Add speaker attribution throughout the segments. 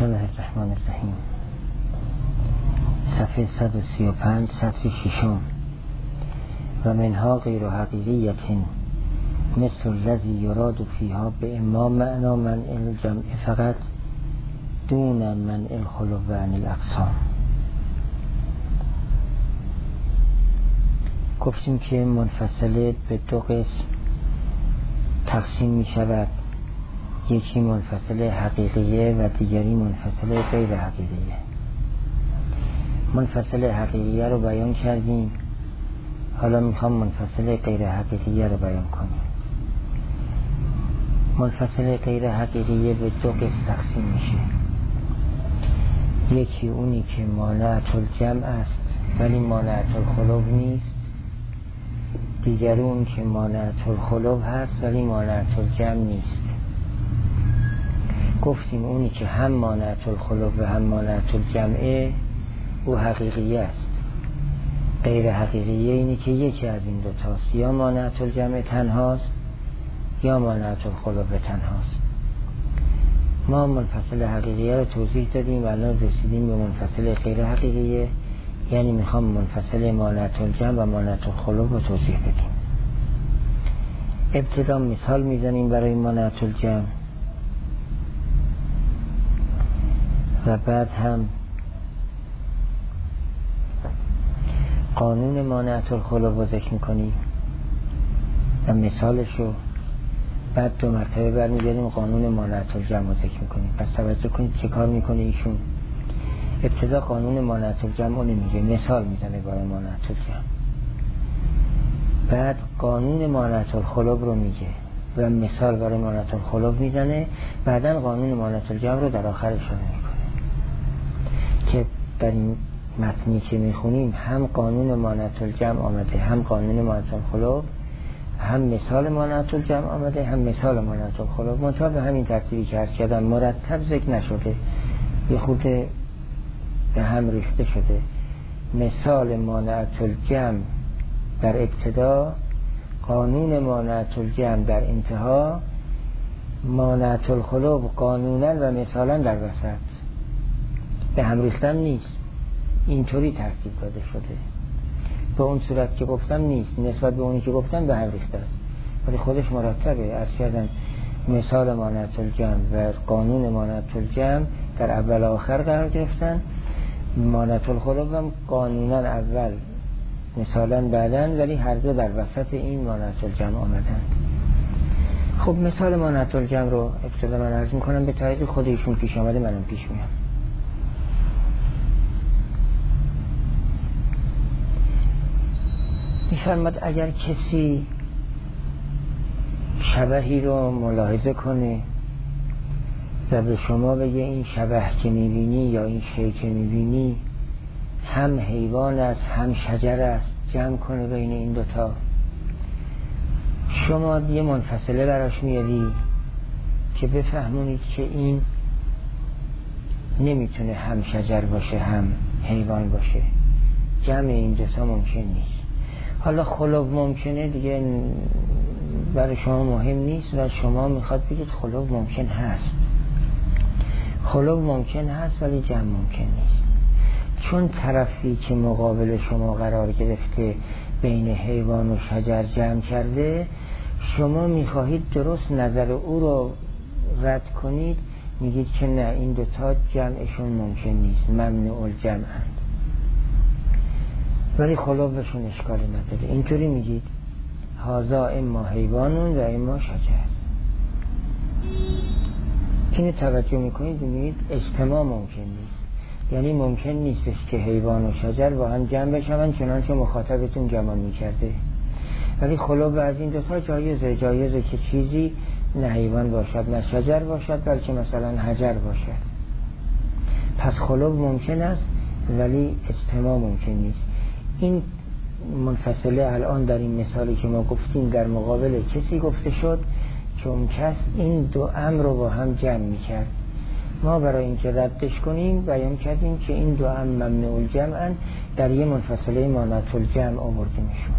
Speaker 1: بسم الله الرحمن الرحیم. صفحه 135 سطر ششم. و منها غیر حقیقیت مثل الذی یراد فیها به اما معنا منع الجمع فقط دون منع الخلو عن الاقسام. گفتیم که منفصله به دو قسم تقسیم می شود، یکی منفصله حقیقیه و دیگری منفصله غیر حقیقیه. منفصله حقیقیه رو بیان کردیم، حالا میخوام منفصله غیر حقیقیه رو بیان کنیم. منفصله غیر حقیقیه به دو قسم تقسیم میشه. یکی اونی که مانعت الجمع است ولی مانعت الخلو نیست، دیگری اون که مانعت الخلو هست ولی مانعت الجمع نیست. گفتیم اونی که هم مانعت الخلو و هم مانعت الجمعه او حقیقیه است. غیر حقیقیه اینی که یکی از این دوتاست، یا مانعت الجمع تنهاست یا مانعت الخلو تنهاست. ما منفصل حقیقیه رو توضیح دادیم، الان رسیدیم به منفصل غیر حقیقیه، یعنی میخوام منفصل مانعت الجمع و مانعت الخلو رو توضیح بدیم. ابتدا مثال میزنیم برای مانعت الجمع و بعد هم قانون مانعت الخلو رو ذکر میکنیم و مثالش رو بعد دو مرتبه برمیگردیم قانون مانعت الجمع رو ذکر میکنیم. پس توجه کنید چه کار میکنه ایشون. ابتدا قانون مانعت الجمع رو نمیگه، مثال میزنه برای مانعت الجمع، بعد قانون مانعت الخلو رو میگه و مثال برای مانعت الخلو میزنه، بعدا قانون مانعت الجمع رو در آخر اشاره میکنه که در این متنی که میخونیم هم قانون مانعت الجمع آمده، هم قانون مانعت الخلو، هم مثال مانعت الجمع آمده، هم مثال مانعت الخلو. منتها به همین ترتیبی که عرض کردم مرتب ذکر نشده، یه خود به هم ریخته شده. مثال مانعت الجمع در ابتدا، قانون مانعت الجمع در انتها، مانعت الخلو قانونا و مثالا در وسط. به هم ریختن نیست، اینطوری ترتیب داده شده. به اون صورت که گفتم نیست، نسبت به اونی که گفتم به هم ریخته است، ولی خودش مرتبه. عرض کردم مثال مانعت الجمع و قانون مانعت الجمع در اول آخر قرار گرفتن، مانعت الخلو هم قانونا اول مثالا بعدن، ولی هر دو در وسط این مانعت الجمع آمدن. خب مثال مانعت الجمع رو ابتدا من عرض میکنم، به طریق خود ایشون پیش آمده منم پیش میام. میفرماد اگر کسی شبحی رو ملاحظه کنه و به شما بگه این شبح که میبینی یا این شی که میبینی هم حیوان است هم شجر است، جمع کنه بین این دوتا، شما یه منفصله براش میاری که بفهمونید که این نمیتونه هم شجر باشه هم حیوان باشه، جمع این دوتا ممکن نیست. حالا خلو ممکنه دیگه برای شما مهم نیست و شما میخواد بگید خلو ممکن هست. خلو ممکن هست ولی جمع ممکن نیست، چون طرفی که مقابل شما قرار گرفته بین حیوان و شجر جمع کرده، شما میخواهید درست نظر او رو رد کنید، میگید که نه این دوتا جمعشون ممکن نیست، ممنوع الجمع اند، ولی خلوشون اشکالی نداره. اینطوری میگید هذا اما حیوانون و اما شجر. اینو توجه میکنید میگید اجتماع ممکن نیست، یعنی ممکن نیستش که حیوان و شجر با هم جمع بشون چنانچه مخاطبتون گمان میکرده، ولی خلو از این دوتا جایزه که چیزی نه حیوان باشد نه شجر باشد، بلکه مثلا حجر باشد. پس خلو ممکن است ولی اجتماع ممکن نیست. این منفصله الان در این مثالی که ما گفتیم در مقابل کسی گفته شد که اون کس این دو امر رو با هم جمع میکرد. ما برای اینکه ردش کنیم بیان کردیم که این دو امر ممنوع الجمع در یه منفصله مانعت الجمع آوردیمشون.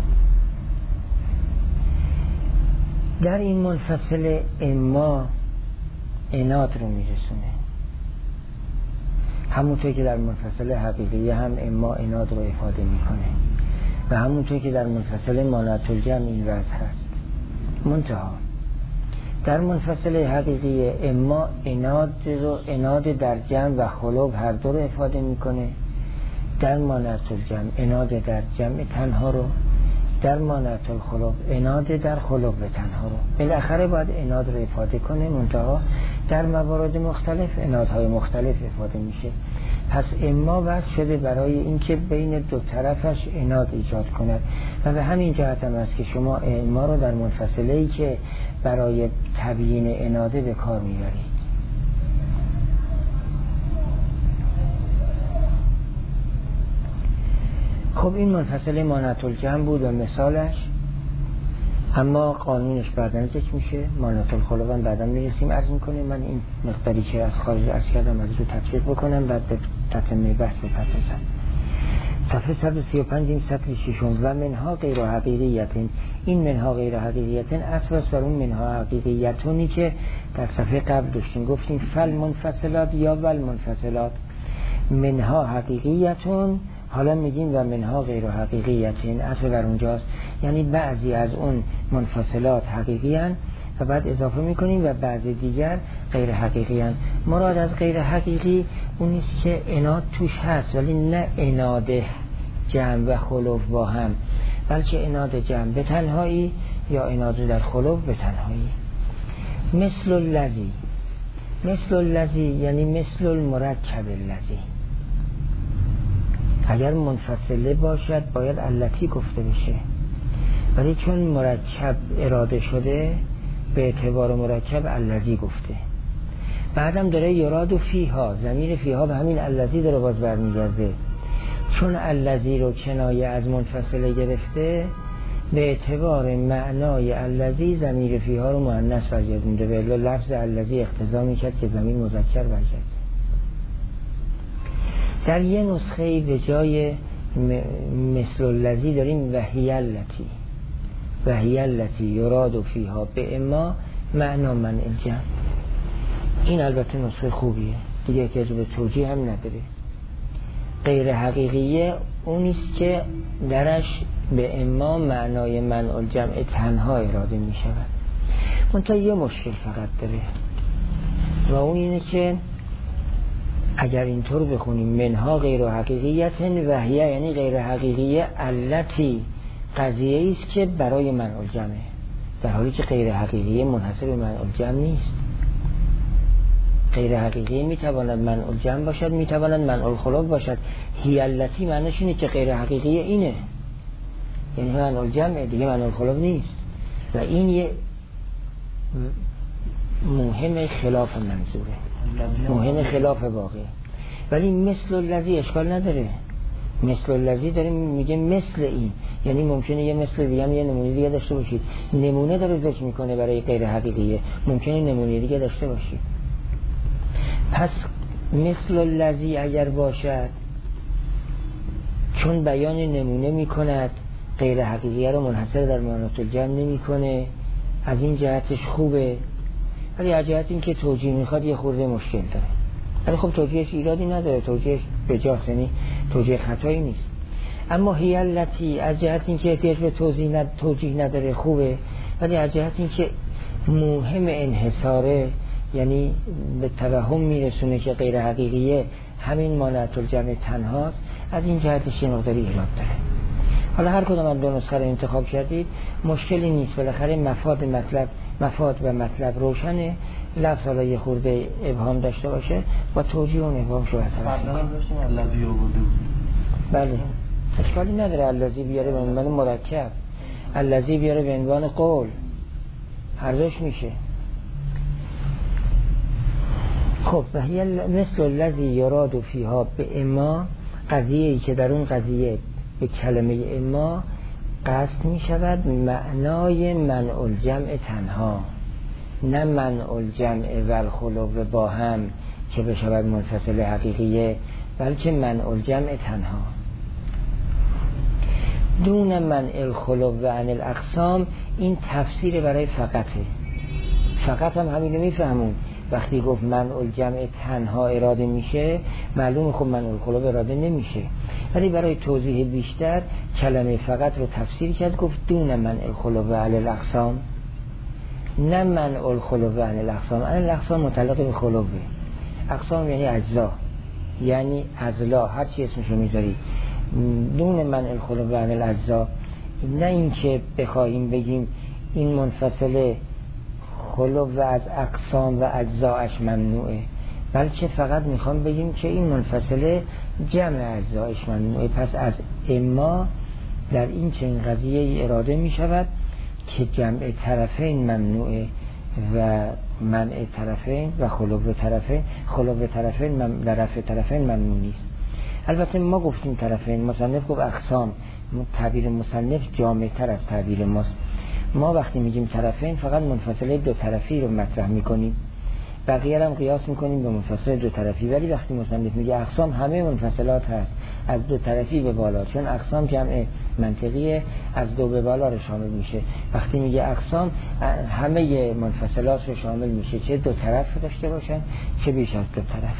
Speaker 1: در این منفصله اما عناد رو میرسونه. همونطور که در منفصل حقیقی هم اما عناد رو افاده میکنه و همونطور که در منفصل مانعة الجمع این وضع هست. منتها در منفصل حقیقی اما عناد در جمع و خلو هر دو رو افاده میکنه. در مانعة الجمع عناد در جمع تنها رو، در مانعة الخلو عناد در خلو تنها رو. بالاخره باید عناد رو افاده کنه، منتها در موارد مختلف عنادهای مختلف افاده میشه. پس اما وضع شده برای اینکه بین دو طرفش عناد ایجاد کند و به همین جهت هم است که شما اما رو در منفصله‌ای که برای تبیین عناده به کار میبرید. خب این منفصل مانعة الجمع بود و مثالش، اما قانونش بعداً ذکر میشه. مانعة الخلو هم بعداً میرسیم عرض میکنیم. من این مقداری که از خارج عرض کردم از رو تطبیق بکنم، بعد به تتمه بحث بپردازم. صفحه 135 این سطر ششم. و منها غیر حقیقیت. این منها غیر حقیقیت اصل بر اون منها حقیقیتونی که در صفحه قبل داشتیم، گفتیم فل منفصلات یا ول منفصلات. منها حقیقیتون، حالا میگیم و منها غیر حقیقیتین، اصل بر اونجاست، یعنی بعضی از اون منفصلات حقیقی هن و بعد اضافه میکنیم و بعضی دیگر غیر حقیقی هن. مراد از غیر حقیقی اون نیست که عناد توش هست ولی نه عناد جمع و خلو با هم، بلکه عناد جمع به تنهایی یا عناد در خلو به تنهایی. مثل الذی، مثل الذی یعنی مثل المرکب الذی. اگر منفصله باشد باید التی گفته بشه، ولی چون مرکب اراده شده به اعتبار مرکب الذی گفته. بعدم داره یراد و فیها، ضمیر فیها به همین الذی داره باز برمیگرده. چون الذی رو کنایه از منفصله گرفته به اعتبار معنای الذی ضمیر فیها رو مؤنث برگردونده، به الا لفظ الذی اقتضا میکرد که ضمیر مذکر برگرده. در یه نسخه به جای مثل الذی داریم وهی التی، وهی التی یراد و فیها به اما معنا منع الجمع. این البته نسخه خوبیه دیگه، احتیاج به توجیه هم نداره. غیر حقیقیه اونیست که درش به اما معنای منع الجمع تنها اراده می شود. منتها یه مشکل فقط داره و اون اینه که اگر اینطور بخونیم منها غیر حقیقیت وحیه، یعنی غیر حقیقیه التی قضیه است که برای منع الجمعه، در حالی که غیر حقیقیه منحصر به منع الجمع نیست. غیر حقیقیه میتواند منع الجمع باشد، میتواند منع الخلو باشد. هی التی معنیش اینه که غیر حقیقیه اینه، یعنی منع الجمع دیگه منع الخلو نیست و این یه مهم خلاف منظوره، مهم خلاف واقع. ولی مثل الذی اشکال نداره. مثل الذی داریم میگه مثل این، یعنی ممکنه یه مثل دیگه هم یه نمونه دیگه داشته باشید. نمونه داره ذکر میکنه برای غیر حقیقیه، ممکنه نمونه دیگه داشته باشید. پس مثل الذی اگر باشد چون بیان نمونه میکند غیر حقیقیه رو منحصر در معنی الجمع نمیکنه، از این جهتش خوبه. ولی از جهت این که توجیه میخواد یه خورده مشکل داره. ولی خب توجیهش ایرادی نداره، توجیهش به جاست، یعنی توجیه خطایی نیست. اما هی التی از جهت این که احتیاج به توجیه نداره خوبه، ولی از جهت این که مهم انحصاره، یعنی به توهم میرسونه که غیر حقیقیه همین مانعة الجمع تنهاست، از این جهتش یه مقداری ایراد داره. حالا هر کدوم از دو نسخه رو انتخاب کردید مشکلی نیست، بالاخره مفاد و مطلب روشنه. لفظ حالا یه خورده ابهام داشته باشه با توجیه اون ابهام شو حسن
Speaker 2: الذی آورده.
Speaker 1: بله اشکالی نداره الذی بیاره به عنوان مرکب، الذی بیاره به عنوان قول، هر دوش میشه. خب وهی مثل الذی یراد فیها به اما، قضیه‌ای که در اون قضیه به کلمه اما قصد می شود معنای منع الجمع تنها، نه منع الجمع و الخلو با هم که بشود منفصل حقیقیه، بلکه منع الجمع تنها دون منع الخلو و عن الاقسام. این تفسیر برای فقطه، فقط هم همینو میفهمون. وقتی گفت منع الجمع تنها اراده میشه، معلومه خب منع الخلو اراده نمیشه، ولی برای توضیح بیشتر کلمه فقط رو تفسیر کرد، گفت دون منع الخلو علی الاقسام، نه منع الخلو علی الاقسام. الاقسام متعلق به خلوه، اقسام یعنی اجزا، یعنی ازلا، هر چی اسمشو میذاری. دون منع الخلو علی الاجزا، نه این که بخواهیم بگیم این منفصله خلو از اقسام و اجزاش ممنوعه، بلکه فقط میخوام بگیم که این منفصله جمع اجزاش ممنوعه. پس از اما در این چنین قضیه اراده میشود که جمع طرفین ممنوعه و منع طرفین و خلو طرفین، خلو طرفین در رفع طرفین ممنوع نیست. البته ما گفتیم طرفین، مصنف گفت اقسام، تعبیر مصنف جامع تر از تعبیر ماست. ما وقتی میگیم طرفین فقط منفصله دو طرفی رو مطرح میکنیم، بقیه هم قیاس میکنیم به منفصله دو طرفی، ولی وقتی مصنف میگه اقسام همه منفصلات هست از دو طرفی به بالا، چون اقسام جمع منطقیه، از دو به بالا رو شامل میشه. وقتی میگه اقسام همه منفصلات رو شامل میشه، چه دو طرف داشته باشن چه بیش از دو طرف.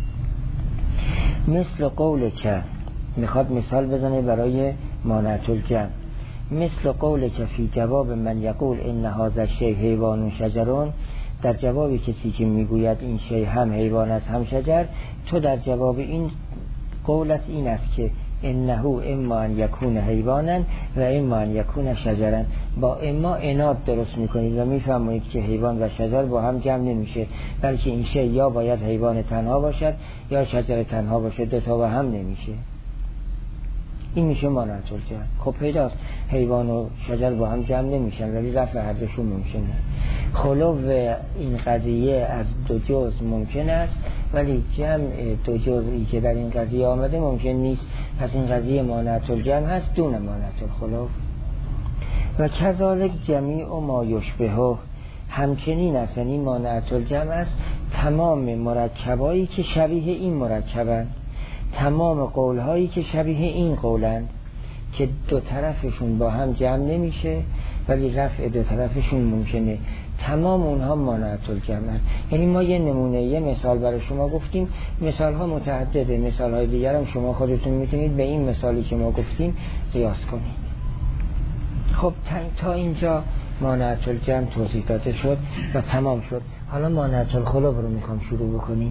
Speaker 1: مثل قول که میخواد مثال بزنه برای مانعت الجمع، مثل قول که فی جواب من یقول ان هذا الشیء حیوان شجرون، در جواب کسی که میگوید این شی هم حیوان است هم شجر، تو در جواب این قولت این است که انه اما ان یکون حیوانا و اما ان یکون شجرا، با اما عناد درست میکنید و میفهمید که حیوان و شجر با هم جمع نمیشه، بلکه این شی یا باید حیوان تنها باشد یا شجر تنها باشه، دوتا با هم نمیشه. این میشه مانعت الجمع. خب پیداست حیوان و شجر با هم جمع نمیشن ولی رفع هر دوشون ممکنه. خلو این قضیه از دو جزء ممکن است ولی جمع دو جزئی که در این قضیه آمده ممکن نیست. پس این قضیه مانعت الجمع هست دون مانعت الخلو. و کذالک جمیع ما یشبهه، همچنین است، یعنی مانعت الجمع است تمام مرکبایی که شبیه این مرکبند، تمام قولهایی که شبیه این قولند که دو طرفشون با هم جمع نمیشه ولی رفع دو طرفشون ممکنه، تمام اونها مانعت الجمع هست. یعنی ما یه نمونه، یه مثال برای شما گفتیم، مثال ها متعدده، مثال های دیگر هم شما خودتون میتونید به این مثالی که ما گفتیم قیاس کنید. خب تا اینجا مانعت الجمع توضیح داده شد و تمام شد. حالا مانعت الخلو رو میخوام شروع بکنیم.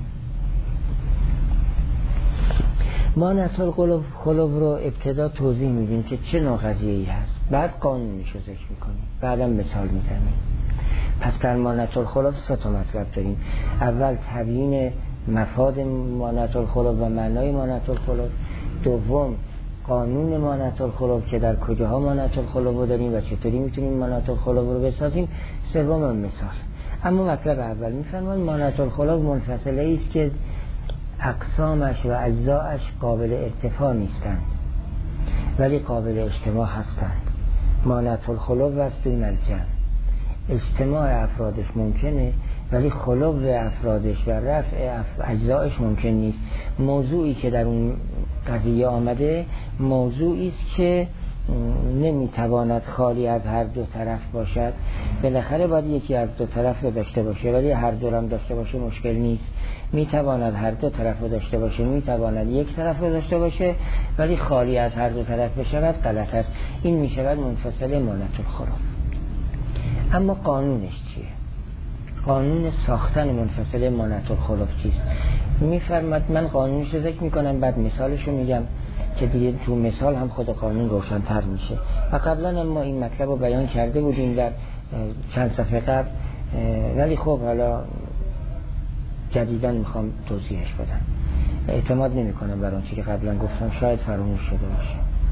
Speaker 1: مانعت الخلو رو ابتدا توضیح میدیم که چه نوع قضیه‌ای هست، بعد قانونش رو ذکر میکنیم، بعدم مثال میزنیم. پس در مانعت الخلو سه تا مطلب داریم. اول تبیین مفاد مانعت الخلو و معنای مانعت الخلو، دوم قانون مانعت الخلو که در کجاها مانعت الخلو داریم و چطوری میتونیم مانعت الخلو رو بسازیم، سوم مثال. اما مطلب اول میفرمان مانعت الخلو منفصله است که اقسامش و اجزاش قابل ارتفاع نیستند ولی قابل اجتماع هستند. مانعت الخلو و دون الجمع، اجتماع افرادش ممکنه ولی خلو افرادش و رفع اجزاش ممکن نیست. موضوعی که در اون قضیه آمده موضوعی است که نمیتواند خالی از هر دو طرف باشد، بالاخره باید یکی از دو طرف رو داشته باشه، ولی هر دو هم داشته باشه مشکل نیست. میتواند هر دو طرف رو داشته باشه، میتواند یک طرف رو داشته باشه، ولی خالی از هر دو طرف بشود غلط است. این میشود منفصل مانعت الخلو. اما قانونش چیه؟ قانون ساختن منفصل مانعت الخلو چیست؟ میفرماد من قانونش رو ذکر میکنم بعد مثالش رو میگم که دیگه تو مثال هم خود قانون روشن‌تر میشه. و قبلا ما این مطلب رو بیان کرده بودیم در چند صفحه قبل، ولی خب حالا جدیداً میخوام توضیحش بدم. اعتماد نمی کنم بر اون چیزی که قبلا گفتم، شاید فراموش شده باشه.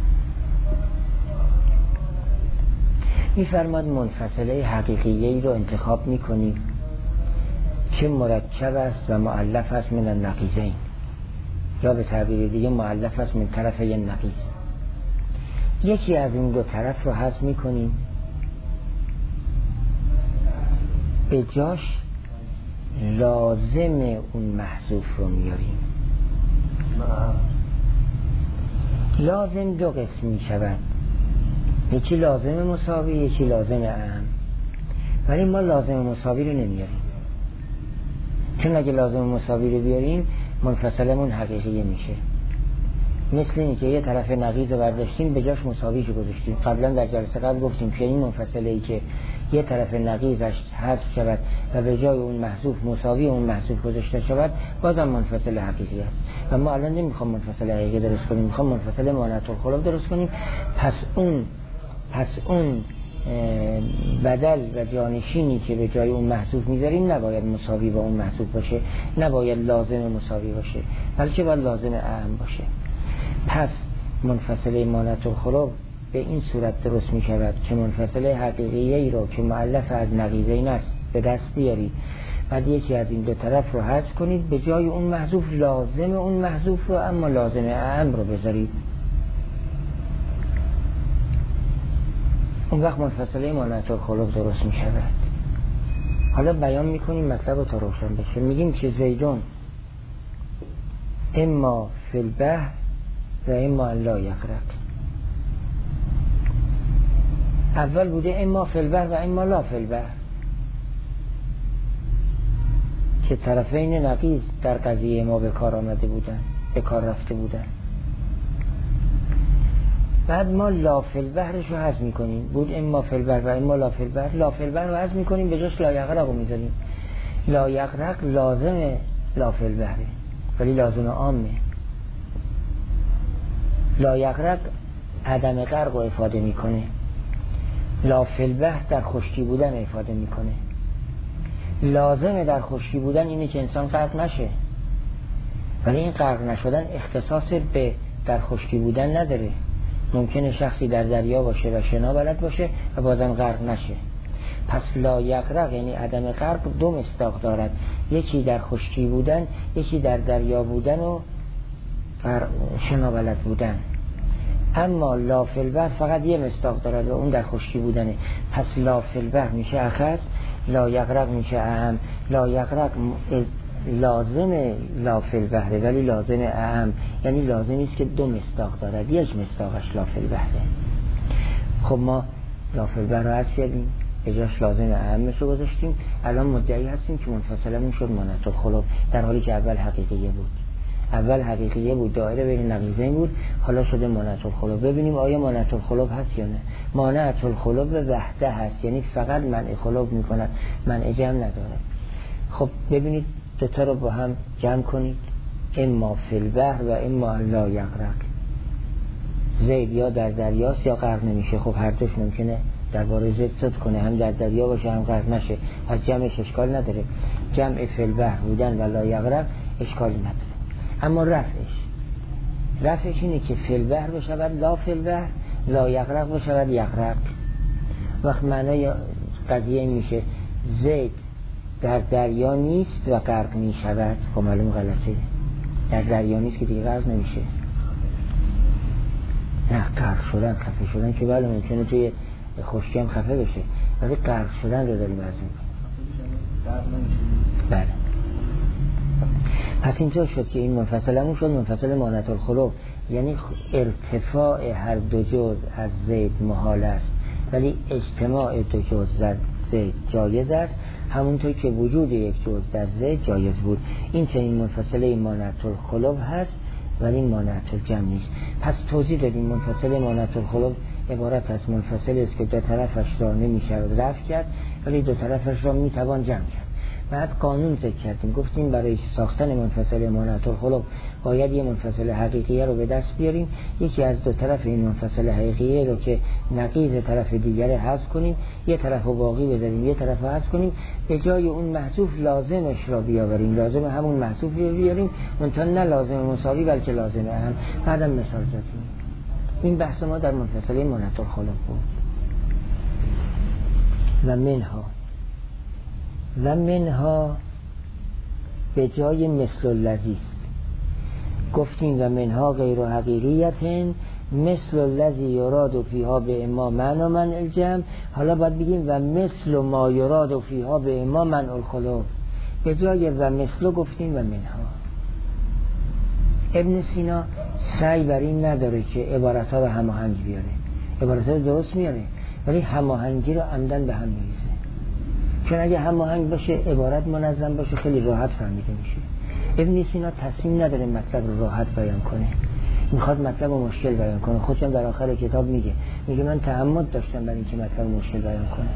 Speaker 1: میفرماد منفصله حقیقیه‌ای رو انتخاب میکنیم که مرکب است و مؤلف است من النقیضین، یا به تعبیر دیگه مؤلف است من طرفی نقیض. یکی از این دو طرف رو حذف میکنیم، به جاش لازم اون محذوف رو میاریم. لازم دو قسم میشود، یکی لازم مساوی یکی لازم اعم، ولی ما لازم مساوی رو نمیاریم. چون اگه لازم مساوی رو بیاریم منفصلمون حقیقیه میشه. مثل این که یه طرف نقیض رو برداشتیم به جاش مساویش گذاشتیم. قبلا در جلسه قبل گفتیم که این منفصله ای که یه طرف نقیضش حذف شود و به جای اون محذوف مساوی اون محذوف گذاشته شود بازم منفصل حقیقی است. و ما الان نمیخوام منفصل حقیقی درست کنیم، میخوام منفصل مانعة الخلف درست کنیم. پس اون بدل و جانشینی که به جای اون محذوف میذاریم نباید مساوی با اون محذوف باشه، نباید لازم مساوی باشه، بلکه باید لازم اعم باشه. پس منفصله مانعة الخلف به این صورت درست می شود که منفصله حقیقیه رو که مؤلف از نقیضین است به دست بیارید، بعد یکی از این دو طرف رو حذف کنید، به جای اون محذوف لازم اون محذوف رو اما لازم اعم رو بذارید. اون وقت منفصله مانعة الخلف درست می شود. حالا بیان می کنیم مطلب رو تا روشن بشه. میگیم که زیدون اما فی البحر و اما لا یغرق. اول بوده اما فی البحر و اما لا فی البحر که طرفین نقیض در قضیه ما به کار آمده بودن، به کار رفته بودن. بعد ما لا فی البحرش رو حذف میکنیم، بود اما فی البحر و اما لا فی البحر. لا فی البحر رو حذف میکنیم، به جاش لا یغرق رو میذاریم. لا یغرق لازم لا فی البحر ولی لازم عامه. لا یغرق عدم غرق رو افاده میکنه. لا فی البحر در خشکی بودن افاده میکنه. لازم در خشکی بودن اینه که انسان غرق نشه، ولی این غرق نشدن اختصاص به در خشکی بودن نداره. ممکنه شخصی در دریا باشه و شنا بلد باشه و بازم غرق نشه. پس لا یغرق یعنی عدم غرق دو مصداق دارد، یکی در خشکی بودن، یکی در دریا بودن و شنا بلد بودن. اما لا فی البحر فقط یه مصداق دارد و اون در خشکی بودنه. پس لا فی البحر میشه اخص، لا یغرق میشه اهم. لا یغرق لازم لا فی البحر ولی لازم اهم، یعنی لازمی است که دو مصداق دارد، یک مصداقش لا فی البحر. خب ما لا فی البحر رو حذف کردیم، به جاش لازم اهمش رو گذاشتیم. الان مدعی هستیم که منفصلمون شد مانعة الخلف، در حالی که اول حقیقیه بود. اول حقیقیه بود، دایره بین نقیضین بود، حالا شده مانعة الخلف. ببینیم آیا مانعة الخلف هست یا نه. مانعة الخلف وحده هست، یعنی فقط منع خلف میکند، منع جمع نداره. خب ببینید دوتا رو با هم جمع کنید، اما فی البحر و اما لا یغرق. زید یا در دریاست یا غرق نمیشه. خب هر دوش ممکنه درباره زید صدق کنه، هم در دریا باشه هم غرق نشه، پس جمعش اشکال نداره. جمع فی البحر بودن و لا یغرق اشکالی نداره. اما رفعش اینه که فی البحر بشود لا فی البحر، لا یغرق بشود یغرق. وقت معنای قضیه این میشه زید در دریا نیست و غرق میشود. خب معلوم غلطه، در دریا نیست که دیگه غرق نمیشه. نه، غرق شدن خفه شدن که بله ممکنه توی خشکی هم خفه بشه، ولی غرق شدن رو داریم از این. بله. پس اینطور شد که این منفصلمون شد منفصل مانعة الخلف، یعنی ارتفاع هر دو جز از زید محال است ولی اجتماع دو جز در زید جایز است، همونطور که وجود یک جز در زید جایز بود. این چنین منفصله مانعة الخلف هست ولی مانعة الجمع نیست. پس توضیح دادیم منفصله مانعة الخلف عبارت از منفصل است که دو طرفش را نمیشه رفع کرد ولی دو طرفش را میتوان جمع کرد. بعد قانون ذکر کردیم، گفتیم برای ساختن منفصل مانعة الخلف باید یه منفصل حقیقیه رو به دست بیاریم، یکی از دو طرف این منفصل حقیقیه رو که نقیض طرف دیگر حذف کنیم، یه طرف رو باقی بذاریم، یه طرف رو حذف کنیم، به جای اون محذوف لازمش را بیاوریم، لازم همون محذوف رو بیاریم، منتها نه لازم مساوی بلکه لازم هم. بعدم مثال زدیم. این بحث ما در منفصل مانعة الخلف بود. و منها به جای مثل الذی است. گفتیم و منها غیر حقیقیت مثل الذی یراد فیها به اما معنا من الجمع. حالا باید بگیم و مثل ما یراد فیها به اما من الخلف. به جای و مثل گفتیم و منها. ابن سینا سعی بر این نداره که عبارتها رو هماهنگ بیاره، عبارتها رو درست میاره ولی هماهنگی رو عمدن به هم میریزه. چون اگه هماهنگ باشه، عبارت منظم باشه، خیلی راحت فهمیده میشه. ابن سینا تصمیم نداره مطلب رو راحت بیان کنه، میخواد مطلب رو مشکل بیان کنه. خودشم در آخر کتاب میگه من تعمد داشتم برای اینکه مطلب مشکل بیان کنه.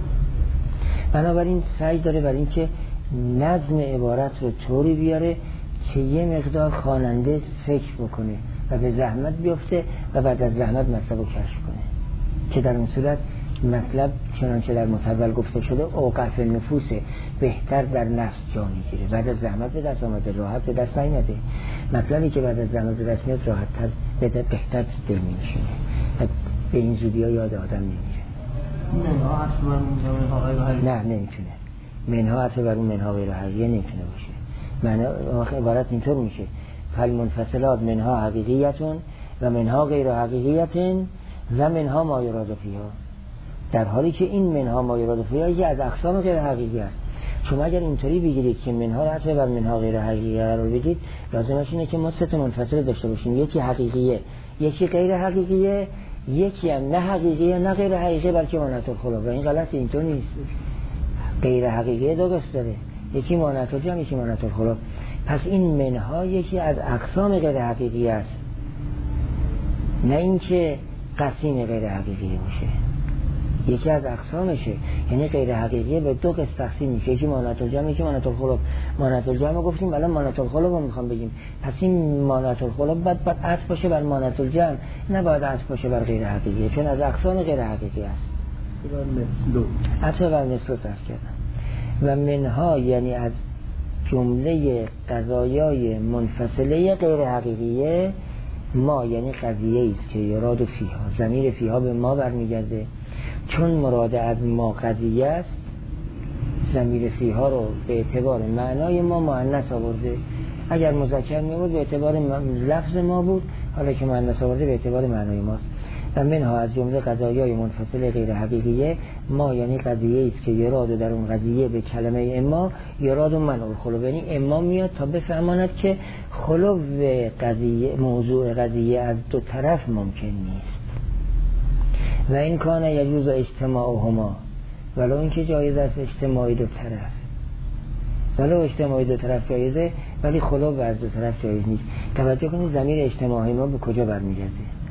Speaker 1: بنابراین سعی داره برای اینکه نظم عبارت رو طوری بیاره که یه مقدار خواننده فکر بکنه و به زحمت بیفته و بعد از زحمت مطلب رو کشف کنه، که در اون صورت مطلب چنانچه در متول گفته شده اوقف نفوس، بهتر در نفس جا میگیره. بعد از زحمت به دست آمده، راحت به دست نیامده. مطلبی که بعد از زحمت به دست میاد راحت‌تر بهتر دل می‌نشینه و به این زودی‌ها یاد آدم نمیره.
Speaker 2: منها عطف بر منها غیر حقیقی
Speaker 1: نه نمیتونه. منها عطف بر منها غیر حقیقی نمیتونه باشه. معنی عبارت اینطور میشه: فالمنفصلات منها حقیقیتون و منها غیر حقیقیتن و منها ما یراد فیها. در حالی که این منها ما یراد فیها یکی از اقسام غیر حقیقی است. شما اگر اینطوری بگیرید که منها عطف بر منها غیر حقیقی رو بگید، لازمش اینه که ما سه تا منفصل داشته باشیم: یکی حقیقیه، یکی غیر حقیقیه، یکی هم نه حقیقیه نه غیر حقیقیه بلکه مانعت الخلق. و این غلطه، اینطور نیست. غیر حقیقیه دو قسم داره، یکی مانعت الجمع، یکی مانعت الخلق. پس این منها یکی از اقسام غیر حقیقی است، نه اینکه قسیم غیر حقیقی باشه، یکی از اقسامشه. یعنی غیر حقیقی به دو قسم تقسیم میشه: یکی مانعت الجمع، یکی مانعت الخلق. مانعت الجمع گفتیم، الان مانعت الخلق رو میخوام بگیم. پس این مانعت الخلق باید عطف باشه بر مانعت الجمع، نه باید عطف باشه بر غیر حقیقی، چون از اقسام غیر حقیقی است. عطف بر مثل صرف کردم. و منها یعنی از جمله قضایای منفصله غیر حقیقیه، ما یعنی قضیه است که یراد فیها، ضمیر فیها به ما برمیگرده، چون مراد از ما قضیه است. ضمیر فیها رو به اعتبار معنای ما مؤنث آورده، اگر مذکر می بود به اعتبار لفظ ما بود، حالا که مؤنث آورده به اعتبار معنای ماست. و منها از جمله قضایای منفصل غیر حقیقیه، ما یعنی قضیه است که یراد در اون قضیه به کلمه اما یراد منع الخلو، یعنی اما میاد تا بفهماند که خلو قضیه، موضوع قضیه از دو طرف ممکن نیست. و این کان یجوز اجتماعهما، ولو اینکه جایز است اجتماعی دو طرف، ولو اجتماعی دو طرف جایزه ولی خلو از دو طرف جایز نیست. توجه کنید ضمیر اجتماعی ما به کجا برمیگرده؟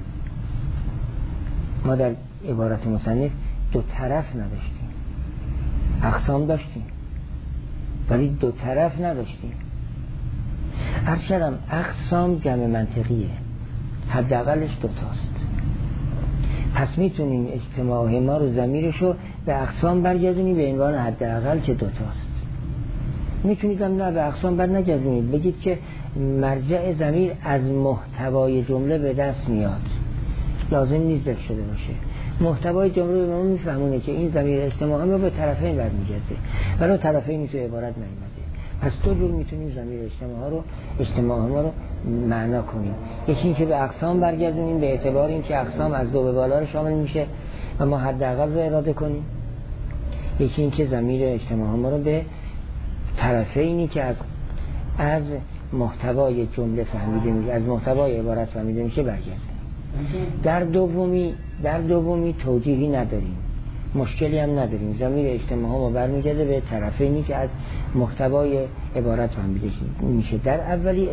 Speaker 1: ما در عبارت مصنف دو طرف نداشتیم، اقسام داشتیم ولی دو طرف نداشتیم. ارشدم اقسام جمع منطقیه، حداقلش دوتاست. پس میتونیم اجتماع ما رو ضمیرشو به اقسام برگردونیم به عنوان حداقل که دوتاست. میتونید هم نه به اقسام بر نگردونید، بگید که مرجع ضمیر از محتوای جمله به دست میاد، لازم نیست ذکر شده باشه. محتوای جمله به ما میفهمونه که این ضمیر اجتماع ما به طرفین برمیگرده، ولی طرفین تو عبارت نیومده. پس دو جور میتونیم ضمیر اجتماع ما رو معنا کنیم: یکی این که به اقسام برگردونیم به اعتبار این که اقسام از دو به بالا رو شامل میشه و ما حداقل رو اراده کنیم، یکی این که ضمیر اجتماع ما رو به طرفینی که از محتوای جمله فهمیده میشه، از محتوای عبارت فهمیده میشه برگردونیم. در دومی توجیهی نداریم، مشکلی هم نداریم. ضمیر اجتماع ما برمیگرده به طرفینی که از محتوای عبارت فهمیده میشه. در اولی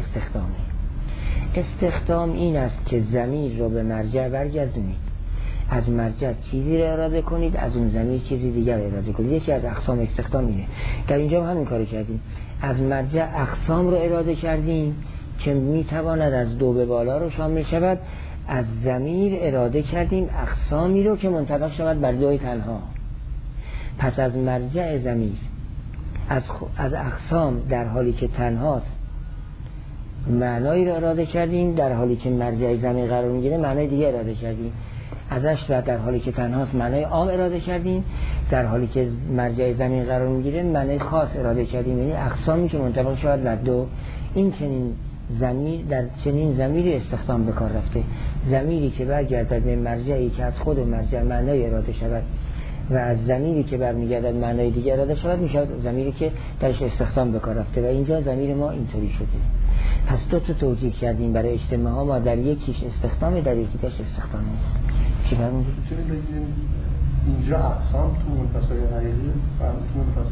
Speaker 1: استخدام این است که ضمیر رو به مرجع برگردونید، از مرجع چیزی رو اراده کنید، از اون ضمیر چیزی دیگر اراده کنید. یکی از اقسام استخدام اینه. در اینجا هم همین کارو کردیم، از مرجع اقسام رو اراده کردیم که میتواند از دو به بالا رو شامل شود، از ضمیر اراده کردیم اقسامی رو که منطبق شود بر دوی تنها. پس از مرجع ضمیر از اقسام در حالی که تنهاست معنایی رو اراده کردیم، در حالی که مرجع ضمیر قرار میگیره معنای دیگه اراده کردیم. ازش در حالی که تنهاست معنای عام اراده کردیم، در حالی که مرجع ضمیر قرار میگیره معنای خاص اراده کردیم، یعنی اقسامی که منطبق شود بر دو. این چنین ضمیر در چنین ضمیری استخدام به کار رفته، ضمیری که برگردد به مرجعی که از خود مرجع معنای اراده شود و از ضمیری که برمیگردد معنای دیگر اراده شود میشه ضمیری که درش استخدام به کار رفته. و اینجا ضمیر ما اینطوری شده. پس دو تا توجیه کردیم برای اجتماع ما، در یکیش استخدام، در یکیش استخدام نیست. چی فرمودید؟
Speaker 2: میتونیم بگیم اینجا اقسام تو منفصل حقیقی و تو منفصل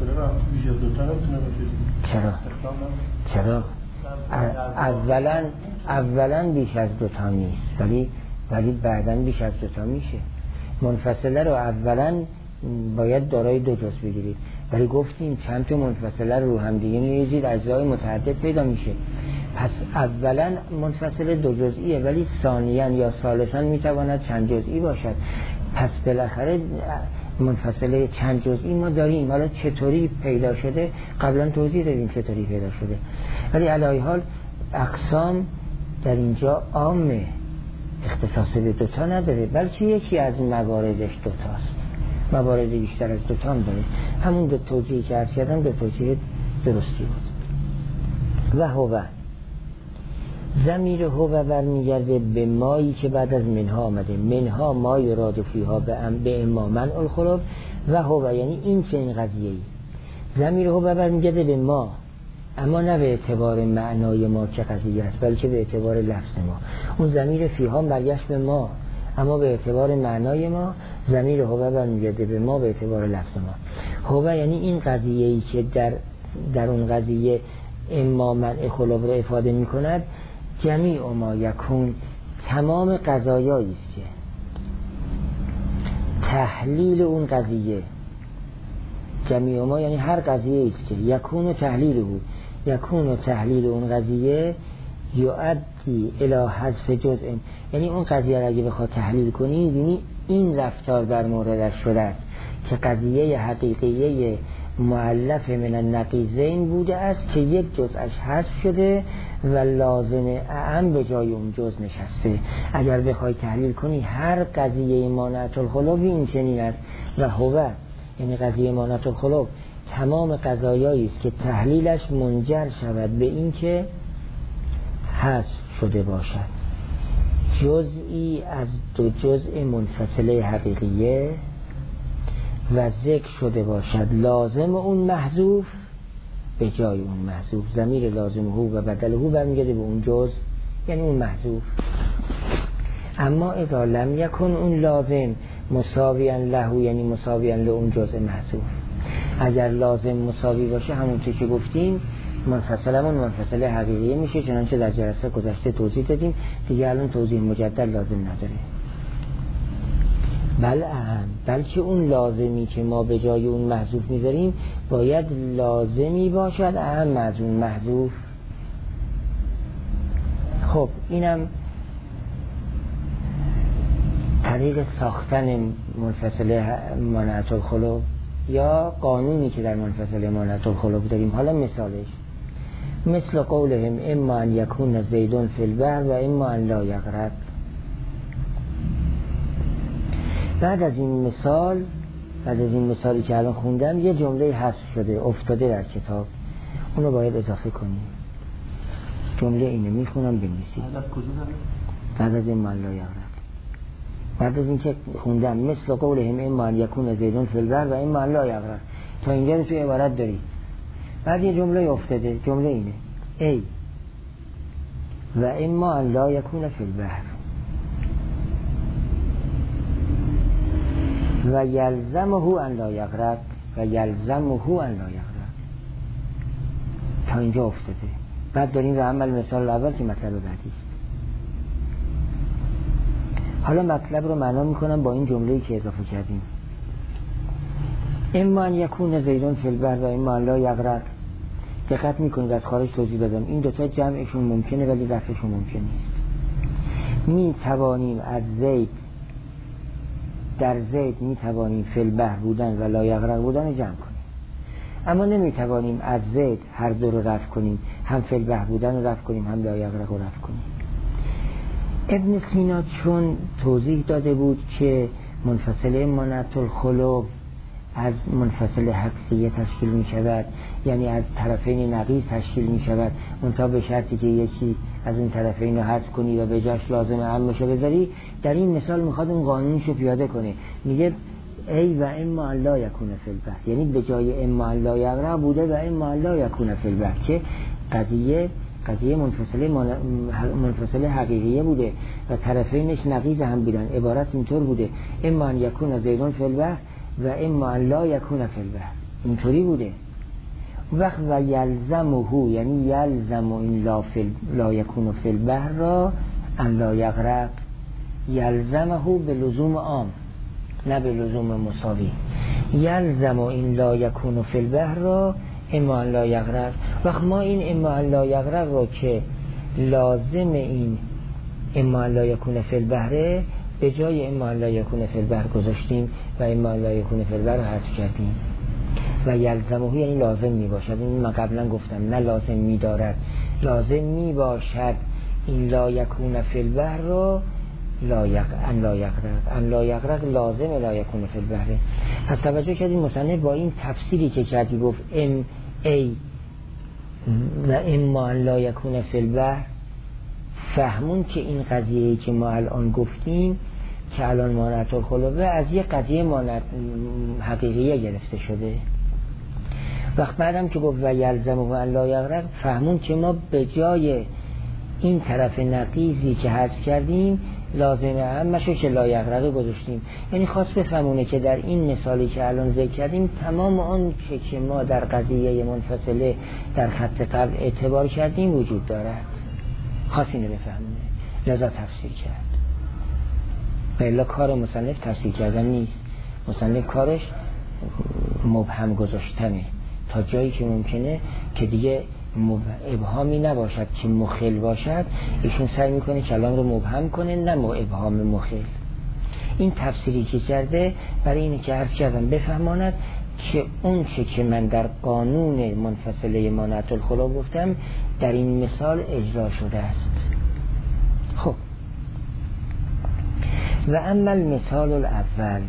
Speaker 1: چرا اولا بیش از دوتا نیست، ولی بعداً بیش از دوتا میشه. منفصله رو اولا باید دارای دو جزء بگیرید، ولی گفتیم چند تا منفصله رو هم دیگه میریزید اجزای متعدد پیدا میشه. پس اولا منفصله دو جزئیه، ولی ثانیاً یا ثالثاً میتواند چند جزئی باشد. پس بالاخره منفصله چند جزئی ما داریم. حالا چطوری پیدا شده قبلا توضیح دادیم چطوری پیدا شده، ولی علی حال اقسام در اینجا عامه، اختصاص به دوتا نداره، بلکه یکی از مواردش دوتاست، موارد بیشتر از دوتا هم داره. همون دو توجیهی که عرض کردم دو توجیه درستی بود. و هو ضمیر هو برمیگرده به مایی که بعد از منها آمده. منها ما یراد فیها به اما منع الخلق و هو، یعنی این چنین قضیه‌ای. ضمیر هو برمیگرده به ما، اما نه به اعتبار معنای ما که قضیه است، بلکه به اعتبار لفظ ما. اون ضمیر فیها برگشت به ما، اما به اعتبار معنای ما. ضمیر هو برمیگرده به ما به اعتبار لفظ ما. هو یعنی این قضیه‌ای که در اون قضیه اما منع خلق را افاده می‌کند. جمیع ما یکون، تمام قضایایی است که تحلیل اون قضیه، جمیع ما یعنی هر قضیه است که یکون تحلیل اون قضیه یؤدی الی حذف جزء، یعنی اون قضیه را اگه بخواد تحلیل کنی یعنی این رفتار در موردش شده است که قضیه حقیقیه مؤلف من النقیضین بوده است که یک جزءش حذف شده و لازم اعم به جای اون جزء نشسته. اگر بخوای تحلیل کنی هر قضیه مانعت الخلق این چنین است. و هو یعنی قضیه مانعت الخلق تمام قضایایی است که تحلیلش منجر شود به این که حذف شده باشد جزئی از دو جزء منفصله حقیقیه و ذکر شده باشد لازم اون محذوف به جای اون محذوف. ضمیر لازم هو و بدل هو برمیگرده به اون جزء یعنی اون محذوف. اما اذا لم یکن اون لازم مساویاً له یعنی مساویاً له اون جزء محذوف، اگر لازم مساوی باشه همونطور که گفتیم منفصله حقیقیه میشه، چنانچه در جلسه گذشته توضیح دادیم، دیگه الان توضیح مجدد لازم نداره. بلکه اون لازمی که ما به جای اون محذوف میذاریم باید لازمی باشد اهم از اون محذوف. خب اینم طریق ساختن منفصله مانعت الخلق یا قانونی که در منفصله مانعت الخلق داریم. حالا مثالش مثل قولهم اما ان یکون زیدون فی البحر و اما ان لا یغرق. بعد از این مثالی که الان خوندم یه جمله حذف شده افتاده در کتاب، اونو باید اضافه کنیم. جمله اینو میخونم بنویسید. بعد از اما ان لا یغرق، بعد از این که خوندم مثل قولهم اما ان یکون زیدون فی البحر و اما ان لا یغرق، تا اینجا رو توی عبارت دارید. بعد یه جمله افتاده، جمله اینه ای و اما ان لا یکون فی البحر و یلزمه ان لا یغرق تا اینجا افتاده. بعد داریم و عمل مثال اول که مطلب بعدی است. حالا مطلب رو معنا میکنم با این جمله‌ای که اضافه کردیم. اما ان یکون زیدون فی البحر و اما ان لا یغرق. دقت میکنید از خارج توضیح دادم این دوتا جمعشون ممکنه ولی رفعشون ممکن نیست. می توانیم از زید در زید می توانیم فی البحر بودن و لا یغرق بودن رو جمع کنیم، اما نمی توانیم از زید هر دو رو رفع کنیم، هم فی البحر بودن رو رفع کنیم هم لا یغرق رو رفع کنیم. ابن سینا چون توضیح داده بود که منفصله مانعت الخلق از منفصله حقیقیه تشکیل می شود، یعنی از طرفین نقیض تشکیل می شود، منتها به شرطی که یکی از این طرفین رو حذف کنی و به جاش لازم عمش رو بذاری. در این مثال میخواد اون قانونش رو پیاده کنه، میگه ای و اما ان لا یکون فی البحر، یعنی به جای اما ان لا یغرق بوده و اما ان لا یکون فی البحر که قضیه منفصله حقیقیه بوده و طرفینش نقیض هم بودن. عبارت اینطور بوده اما ان یکون زیدون فی البحر و اما ان لا یکون فی البحر، اینطوری بوده. وقت و یلزمه، یعنی یلزم این لا یکون فی البحر را ان لا یغرق، یلزمه به لزوم عام نه به لزوم مساوی. یلزم این لا یکون فی البحر را اما ان لا یغرق. وقت ما این اما ان لا یغرق را که لازم این اما ان لا یکون فی البحر به جای اما ان لا یکون فی البحر گذاشتیم و اما ان لا یکون فی البحر حذف کردیم. و یلزمه یعنی لازم می باشد. این من قبلا گفتم نه لازم می دارد، لازم می باشد این لا یکون فی البحر را ان لا یغرق لازم لا یکون فی البحر. پس توجه کردیم مصنف با این تفسیری که کردی گفت ام ای و اما ان لا یکون فی البحر، فهمون که این قضیه‌ای که ما الان گفتیم که الان مانعت الخلوه از یه قضیه حقیقیه گرفته شده. وقت بعدم که گفت و یلزمه ان لا یغرق، فهمون که ما به جای این طرف نقیضی که حذف کردیم لازمه همشو که لا یغرق گذاشتیم. یعنی خواست بفهمونه که در این مثالی که الان ذکر کردیم تمام آن که ما در قضیه منفصله در خط قبل اعتبار کردیم وجود دارد. خواست اینو بفهمونه لذا تفسیر کرد. بلا کار مصنف تفسیر کردن نیست، مصنف کارش مبهم گذاشتنه تا جایی که ممکنه که دیگه ابهامی نباشد که مخل باشد. ایشون سعی میکنه کلام رو مبهم کنه نه ابهام مخل. این تفسیری که کرده برای اینه که عرض کردم بفهماند که اون چه که من در قانون منفصله مانعت الخلوه گفتم در این مثال اجرا شده است. خب و اما المثال الاول،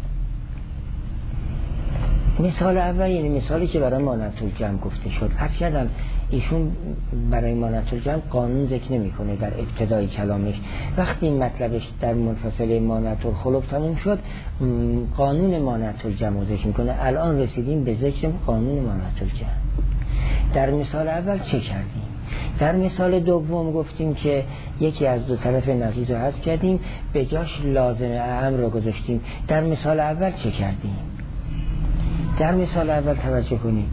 Speaker 1: مثال اول یعنی مثالی که برای مانعت الجمع گفته شد. عرض کردم ایشون برای مانعت الجمع قانون ذکر نمی‌کنه در ابتدای کلامش. وقتی این مطلبش در منفصله مانعت الخلوه تموم شد قانون مانعت الجمع ذکر می‌کنه. الان رسیدیم به ذکر قانون مانعت الجمع. در مثال اول چه کردیم؟ در مثال دوم گفتیم که یکی از دو طرف نقیض رو حذف کردیم به جاش لازم اعم رو گذاشتیم. در مثال اول چه کردیم؟ در مثال اول توجه کنید،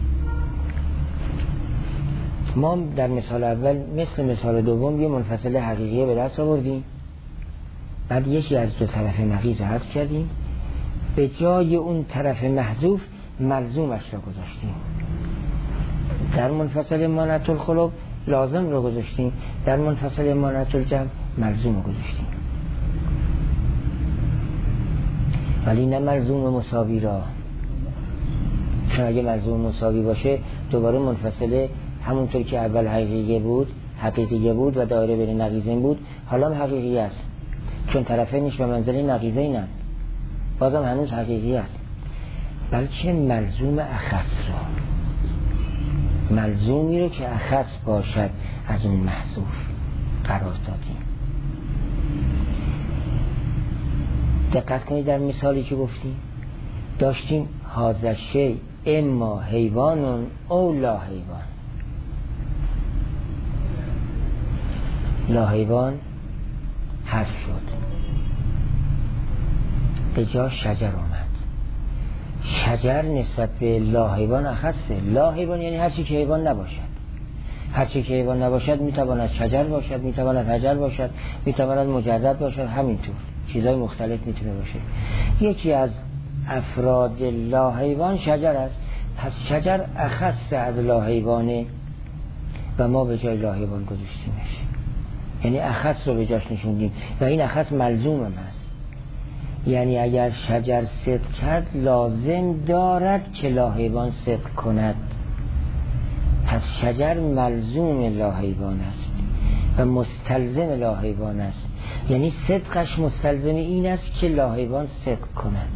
Speaker 1: ما در مثال اول مثل مثال دوم یه منفصله حقیقیه به دست آوردیم، بعد یکی از دو طرف نقیض حذف کردیم، به جای اون طرف محذوف ملزومش رو گذاشتیم. در منفصله مانعت الخلوه لازم رو گذاشتیم، در منفصله مانعت الجمع ملزوم رو گذاشتیم. ولی نه ملزوم مساوی را، چون اگه ملزوم مساوی باشه دوباره منفصله همونطور که اول حقیقیه بود و دایره بین نقیضین بود حالا هم حقیقی است، چون طرفینش به منزله نقیضینن بازم هنوز حقیقی است. بلکه ملزوم اخص را، ملزومی رو که اخص باشد از اون محذوف قرار دادیم. دقت کنید در مثالی که گفتیم داشتیم هذا شیء اما حیوان او لا حیوان. لا حیوان حذف شد، به جا شجر آمد. شجر نسبت به لا حیوان اخصه. لا حیوان یعنی هر چی که حیوان نباشد. هر چی که حیوان نباشد میتواند شجر باشد، میتواند حجر باشد، میتواند مجرد باشد، همینطور چیزای مختلف میتونه باشه. یکی از افراد لا حیوان شجر است. پس شجر اخص از لا حیوانه و ما به جای لا حیوان گذاشتیمش، یعنی اخص رو به جاش نشوندیم و این اخص ملزوم هم هست. یعنی اگر شجر صدق کرد لازم دارد که لا حیوان صدق کند. پس شجر ملزوم لا حیوان است و مستلزم لا حیوان است، یعنی صدقش مستلزم این است که لا حیوان صدق کند.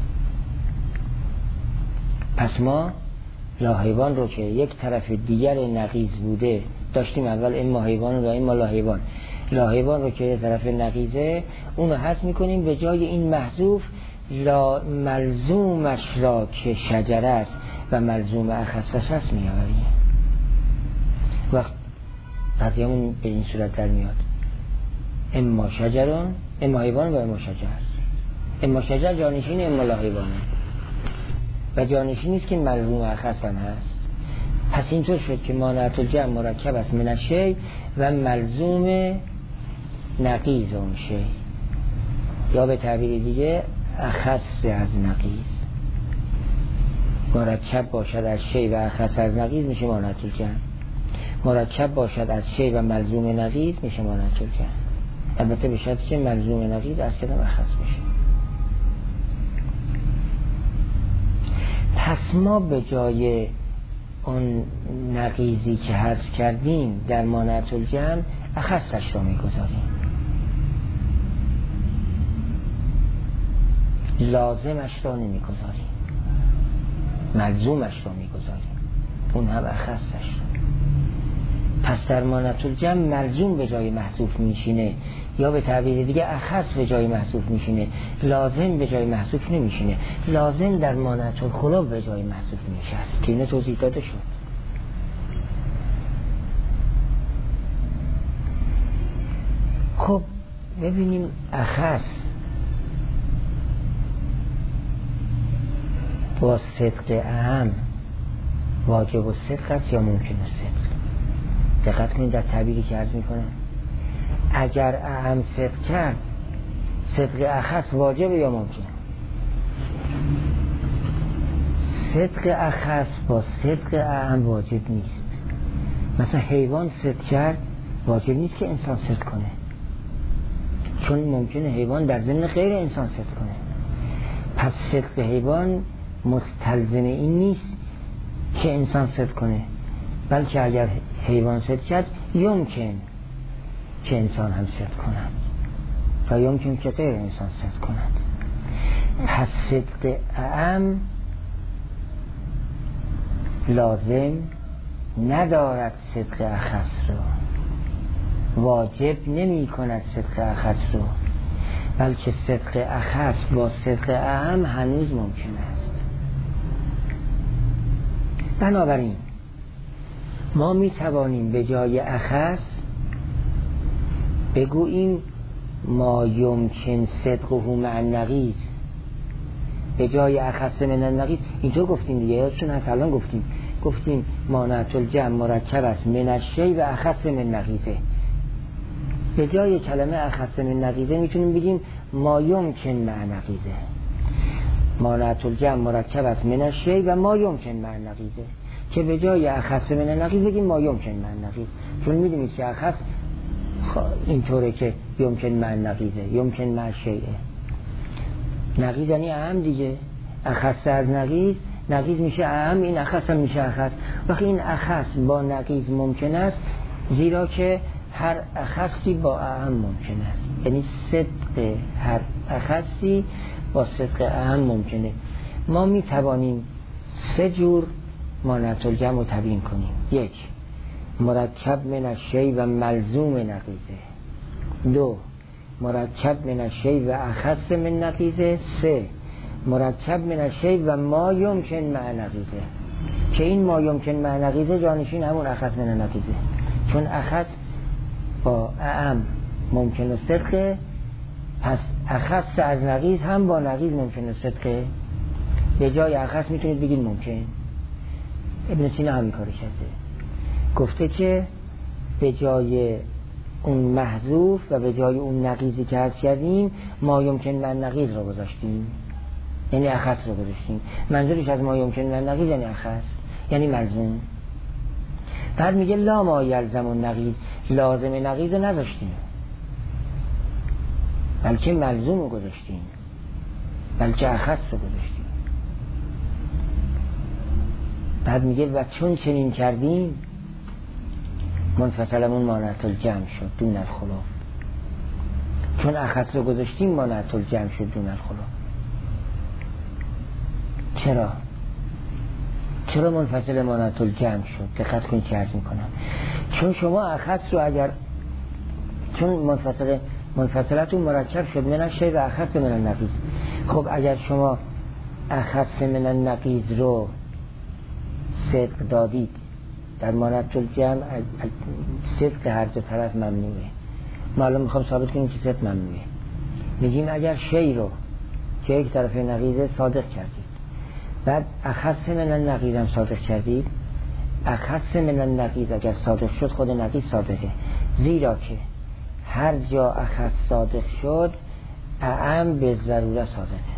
Speaker 1: پس ما لا حیوان رو که یک طرف دیگر نقیض بوده داشتیم اول اما حیوان و اما لا حیوان، لا حیوان رو که یک طرف نقیضه اون رو حذف میکنیم، به جای این محذوف لا ملزومش را که شجر است و ملزوم اخصش هست میآوریم. وقت قضیه‌مون به این صورت در میاد اما شجرون اما حیوان و اما شجر. اما شجر جانشین اما لا حیوانه و جانشین نیست که ملزوم اخص هم هست. پس اینطور شد که مانعت الجمع مرکب است من الشیء و ملزوم نقیض اون شیء، یا به تعبیر دیگه اخص از نقیض. مرکب باشد از شیء و اخص از نقیض میشه مانعت الجمع، مرکب باشد از شیء و ملزوم نقیض میشه مانعت الجمع. البته به شرطی که ملزوم نقیض از کدام اخص بشه. پس ما به جای اون نقیضی که حذف کردیم در مانعت الجمع اخصش رو میگذاریم، لازمش رو نمیگذاریم، ملزومش رو میگذاریم، اون هم اخصش رو. پس در مانعت الجمع ملزوم به جای محذوف میشینه، یا به تعبیر دیگه اخص به جای محذوف میشینه، لازم به جای محذوف نمیشینه. لازم در مانعت الخلو به جای محذوف میشه که اینه توضیح داده شد. خب ببینیم اخص با صدق اعم واجب و صدق است یا ممکن است صدق؟ دقت کنید در تعبیری که عرض میکنم. اگر اعم صدق کرد صدق اخص واجب یا ممکن؟ صدق اخص با صدق اعم واجب نیست. مثلا حیوان صدق کرد واجب نیست که انسان صدق کنه، چون ممکنه حیوان در ضمن غیر انسان صدق کنه. پس صدق حیوان مستلزم این نیست که انسان صدق کنه، بلکه اگر حیوان صدق کرد یمکن که انسان هم صدق کند و یمکن که غیر انسان صدق کند. پس صدق اعم لازم ندارد صدق اخص رو، واجب نمی کند صدق اخص رو، بلکه صدق اخص با صدق اعم هنوز ممکن است. بنابراین ما می توانیم به جای اخص بگوییم ما یمکن صدقه مع النقیض، به جای اخص من النقیض. اینطور گفتیم دیگه، یادتون هست الان گفتیم مانعت الجمع مرکب است من الشیء و اخص من نقیضه. به جای کلمه اخص من نقیضه میتونیم بگیم ما یمکن مع نقیضه. مانعت الجمع مرکب است من الشیء و ما یمکن مع نقیضه، که به جای اخص من النقیض بگیم ما یمکن مع نقیض، چون میدونید که اخص اینطوره که یمکن مع نقیضه، یمکن مع شیء. نقیض یعنی اعم دیگه، اخص از نقیض، نقیض میشه اعم، این اخص هم میشه اخص. وقتی این اخص با نقیض ممکن است، زیرا که هر اخصی با اعم ممکن است، یعنی صدق هر اخصی با صدق اعم ممکنه. ما میتوانیم 3 جور مانعت الجمع رو تبیین کنیم. 1 مرکب من الشیء و ملزوم نقیضه. 2 مرکب من الشیء و اخص من نقیضه. 3 مرکب من الشیء و ما یمکن مع نقیضه، که این ما یمکن مع نقیضه جانشین همون اخص من نقیضه، چون اخص با اعم ممکن است صدقه، پس اخص از نقیض هم با نقیض ممکن است صدقه. به جای اخص میتونید بگید ممکن. ابن سینا همین کاری کرده، گفته که به جای اون محذوف و به جای اون نقیضی که حذف کردیم ما یمکن مع نقیض رو گذاشتیم، یعنی اخص رو گذاشتیم. منظورش از ما یمکن مع نقیض یعنی اخص، یعنی ملزوم. بعد میگه لا ما یلزم النقیض، لازم نقیض نذاشتیم، بلکه ملزوم رو گذاشتیم، بلکه اخص رو گذاشتیم. بعد میگه و چون چنین کردیم منفصلمون مانعت الجمع شد دون الخلو، چون اخص رو گذاشتیم مانعت الجمع شد دون الخلو. چرا منفصل مانعت الجمع شد؟ دقت کنید که عرض میکنم. چون شما اخص رو اگر چون منفصلتون مرکب شد من الشیء و اخص من النقیض. خب اگر شما اخص من النقیض رو صدق دادید، در مانعت الجمع صدق هر دو طرف ممنوعه. ما الان میخوام ثابت کنیم که صدق ممنوعه. میگیم اگر شیء رو که یک طرف نقیضه صادق کردید، بعد اخص من النقیض هم صادق کردید، اخص من النقیض اگر صادق شد خود نقیض صادقه، زیرا که هر جا اخص صادق شد اعم به ضروره صادقه.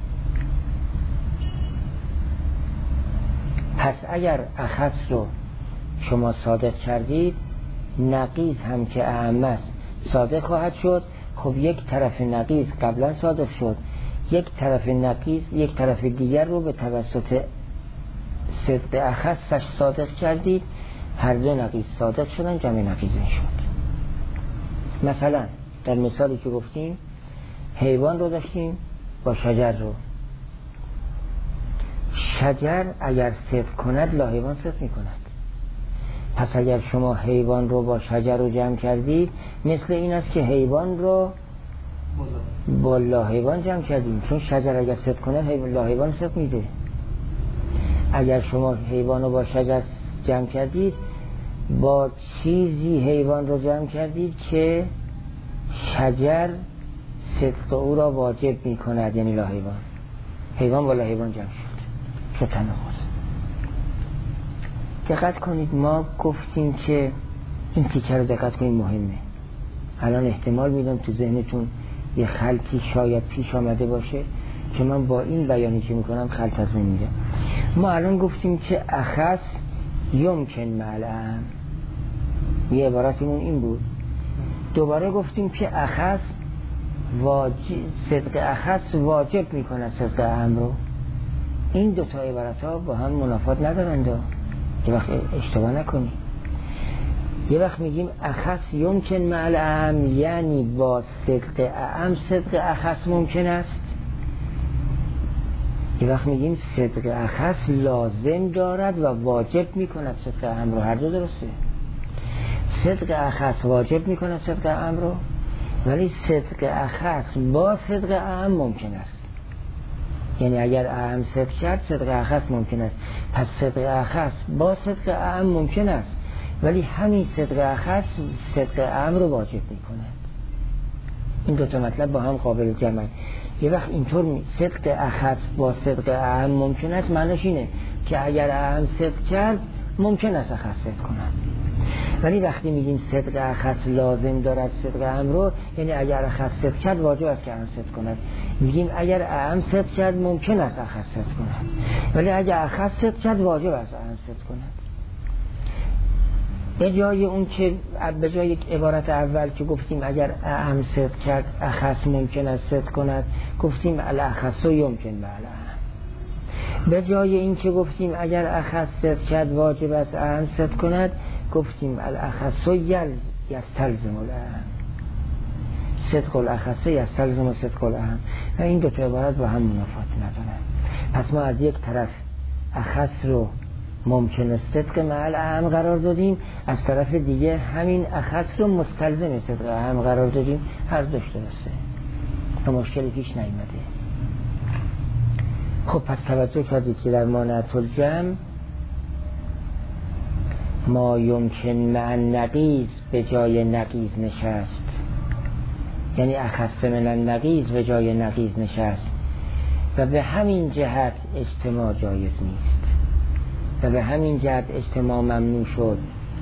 Speaker 1: پس اگر اخص رو شما صادق کردید نقیض هم که اعم است صادق خواهد شد. خب یک طرف نقیض قبلا صادق شد، یک طرف نقیض یک طرف دیگر رو به توسط صدق اخصش صادق کردید، هر دو نقیض صادق شدن، جمع نقیض شد. مثلا در مثالی که گفتیم حیوان رو داشتیم با شجر رو. شجر اگر صدق کند لاحیوان صدق می کند. پس اگر شما حیوان رو با شجر رو جمع کردید مثل این است که حیوان رو با لاحیوان جمع کردیم، چون شجر اگر صدق کند لاحیوان صدق میده. اگر شما حیوان رو با شجر جمع کردید با چیزی حیوان رو جمع کردید که شجر صدق او را واجب می کند، یعنی لاحیوان. حیوان با لاحیوان جمع شد، چه تناقض. دقت کنید ما گفتیم که این تیکه رو دقت کنید مهمه. الان احتمال میدم تو ذهنتون یه خلطی شاید پیش آمده باشه که من با این بیانی که میکنم خلط از میدم. ما الان گفتیم که اخص یمکن مع الاعم، یه عبارتمون این بود. دوباره گفتیم که اخص صدق اخص واجب میکنه صدق اعم رو. این دوتا عبارت ها با هم منافات ندارند. یه وقت اشتباه نکنی. یه وقت میگیم اخص یمکن مع الاعم یعنی با صدق اعم صدق اخص ممکن است. یه وقت میگیم صدق اخص لازم دارد و واجب میکند صدق اعم رو. هر دو درسته. صدق اخص واجب میکند صدق اعم رو، ولی صدق اخص با صدق اعم ممکن است. یعنی اگر اعم صدق کرد صدق اخص ممکن است. پس صدق اخص با صدق اعم ممکن است، ولی همین صدق اخص صدق اعم رو واجب میکند. این دو تا مطلب با هم قابل جمع. یه وقت اینطور صدق اخص با صدق اعم ممکن است معنیش اینه که اگر اعم صدق کرد ممکن است اخص صدق کند. ولی وقتی میگیم صدق اخص لازم دارد صدق اعم رو، یعنی اگر اخص صدق کرد واجب است که اعم صدق کند. میگیم اگر اعم صدق کرد ممکن است اخص صدق کند، ولی اگر اخص صدق کرد واجب است اعم صدق کند. به جای اون که به جای یک عبارت اول که گفتیم اگر اعم صدق کرد اخص ممکن است صدق کند، گفتیم الاخص یمکن مع الاعم. به جای این که گفتیم اگر اخص صدق کرد واجب است اعم صدق کند، گفتیم الاخص یستلزم الاعم. صدق الاخص یستلزم صدق الاعم. و این دو تا عبارت با هم منافات ندارن. پس ما از یک طرف اخص رو ممکن است صدق مع الاعم قرار دادیم، از طرف دیگه همین اخص رو مستلزم صدق اعم قرار دادیم. هر دوش درسته و مشکلی پیش نیامده. خب پس توجه کردید که در مانعة الجمع ما یمکن مع النقیض به جای نقیض نشست، یعنی اخص من النقیض به جای نقیض نشست و به همین جهت اجتماع جایز نیست و به همین جهت اجتماع ممنوع شد.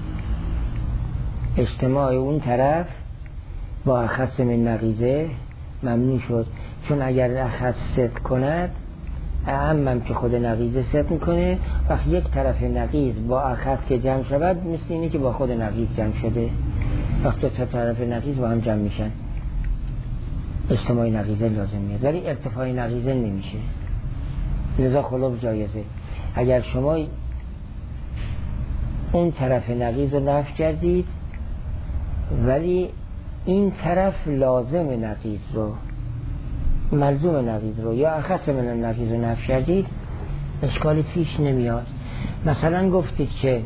Speaker 1: اجتماع اون طرف با اخص من نقیضه ممنوع شد، چون اگر اخص صدق کند اعمم که خود نقیضه صدق میکنه، وقت یک طرف نقیض با اخص که جمع شود مثل اینه که با خود نقیض جمع شده. وقت دو تا طرف نقیض با هم جمع میشن اجتماع نقیضه لازم میاد، ولی ارتفاع نقیضه نمیشه. لذا خلوف جایزه. اگر شما اون طرف نقیض رو نفی کردید ولی این طرف لازم نقیض رو ملزوم نقیض رو یا اخص من النقیض رو نفی کردید، اشکالی پیش نمیاد. مثلا گفتید که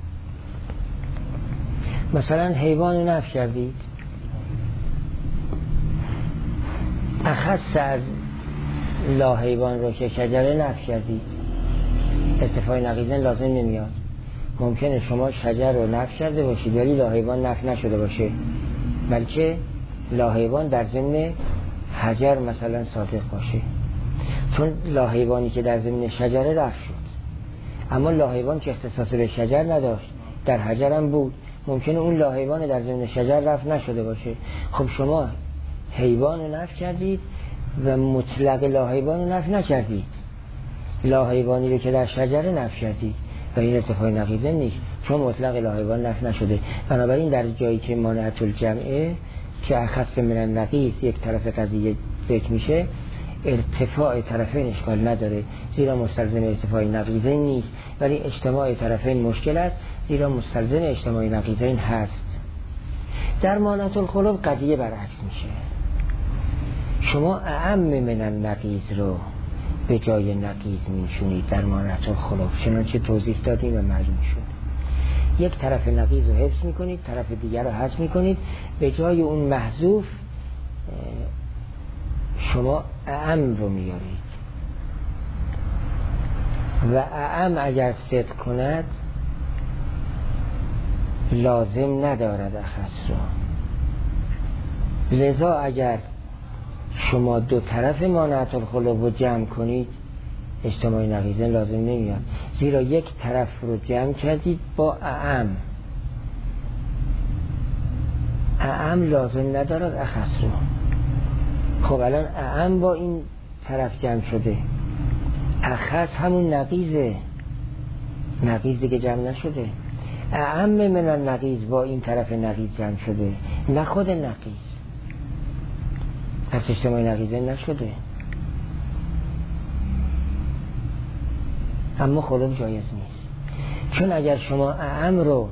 Speaker 1: مثلا حیوان رو نفی کردید، اخص از لا حیوان رو که شجره نفی کردید، ارتفاع نقیضه لازم نمیاد. ممکنه شما شجر رو نفی کرده باشید ولی لا حیوان نفی نشده باشه، بلکه لا حیوان در ضمن حجر مثلا صادق باشه، چون لا حیوانی که در ضمن شجره رفت شد. اما لاحیوان که اختصاص به شجر نداشت، در حجر هم بود، ممکنه اون لاحیوان در ضمن شجر رفع نشده باشه. خب شما حیوان رو نفی کردید و مطلق لاحیوان رو نفی نکردید، لاحیوانی رو که در شجر نفی کردید و این ارتفاع نقیضه نیست، چون مطلق لاحیوان نفی نشده. بنابراین در جایی که مانعت الجمعه که اخص من النقیض یک طرف قضیه ذکر میشه، ارتفاع طرفین اشکال نداره، زیرا مستلزم ارتفاع نقیضین نیست، ولی اجتماع طرفین مشکل است، زیرا مستلزم اجتماع نقیضین هست. در مانعت الخلق قضیه برعکس میشه، شما اعم من النقیض رو به جای نقیض میشونید در مانعت الخلق، چنانچه توضیح دادیم و معلوم شد. یک طرف نقیض رو حفظ میکنید، طرف دیگر رو حذف میکنید، به جای اون محذوف شما اعم رو میارید و اعم اگر صدق کند لازم ندارد اخص رو. لذا اگر شما دو طرف مانعت الخلق رو جمع کنید اجتماع نقیضین لازم نمیاد، زیرا یک طرف رو جمع کردید با اعم، اعم لازم ندارد اخص رو. خب الان اعم با این طرف جمع شده، اخص همون نقیضه، نقیض دیگه جمع نشده. اعم من النقیض با این طرف نقیض جمع شده، نه خود نقیض، پس اجتماع نقیضه نشده. اما خلق جایز نیست، چون اگر شما اعم رو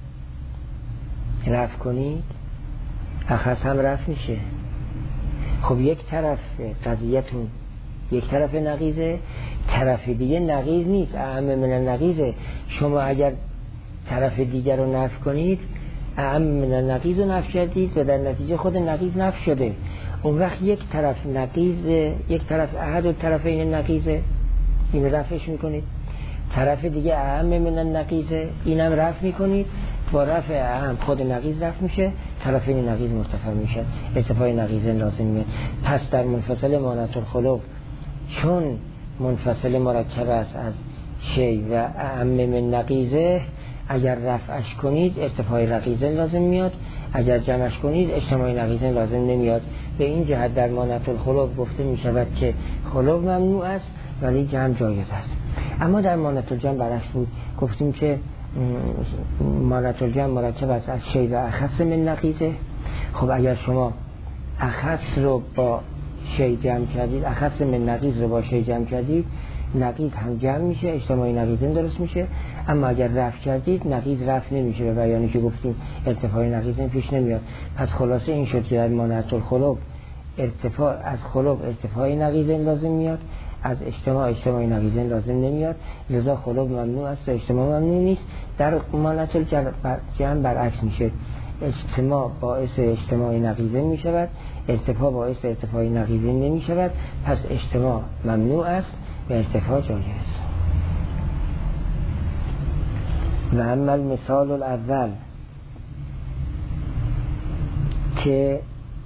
Speaker 1: رفع کنید اخص هم رفع میشه. خب یک طرف قضیتون یک طرف نقیضه، طرف دیگه نقیض نیست، اعم من النقیضه. شما اگر طرف دیگر رو نفی کنید اعم من النقیض رو نفی کردید و در نتیجه خود نقیض نفی شده. اون وقت یک طرف نقیضه، یک طرف احد و طرفین نقیضه، این رفعش میکنید، طرف دیگه اعم من النقیضه، اینم رفع میکنید، با رفع اعم خود نقیض رفع میشه، طرفین نقیض مرتفع میشه، ارتفاع نقیضین لازم میاد. پس در منفصل مانعت الخلق چون منفصل مرکب است از شی و اعم من نقیضه، اگر رفعش کنید ارتفاع نقیضین لازم میاد، اگر جمعش کنید اجتماع نقیضین لازم نمیاد. به این جهت در مانعت الخلق گفته میشود که خلق ممنوع است ولی جمع جایز است. اما در مانعت الجمع برعکس بود، گفتیم که مانعت الجمع مرکب است از شی و اخص من نقیضه. خب اگر شما اخص رو با شی جمع کردید، اخص من نقیض رو با شی جمع کردید، نقیض هم جمع میشه، اجتماع نقیضین درست میشه. اما اگر رفع کردید نقیض رفع نمیشه، به بیانی که گفتیم ارتفاع نقیضین پیش نمیاد. پس خلاصه این شد که در مانعت الخلق ارتفاع از خلق ارتفاع نقیضین لازم میاد، از اجتماع نقیضین لازم نمیاد، لذا خلق ممنوع است و اجتماع ممنوع نیست. در مانعت الجمع برعکس میشه، اجتماع باعث اجتماع نقیضین میشود، ارتفاع باعث ارتفاع نقیضین نمیشود. پس اجتماع ممنوع است و ارتفاع جایز. و اما المثال الاول که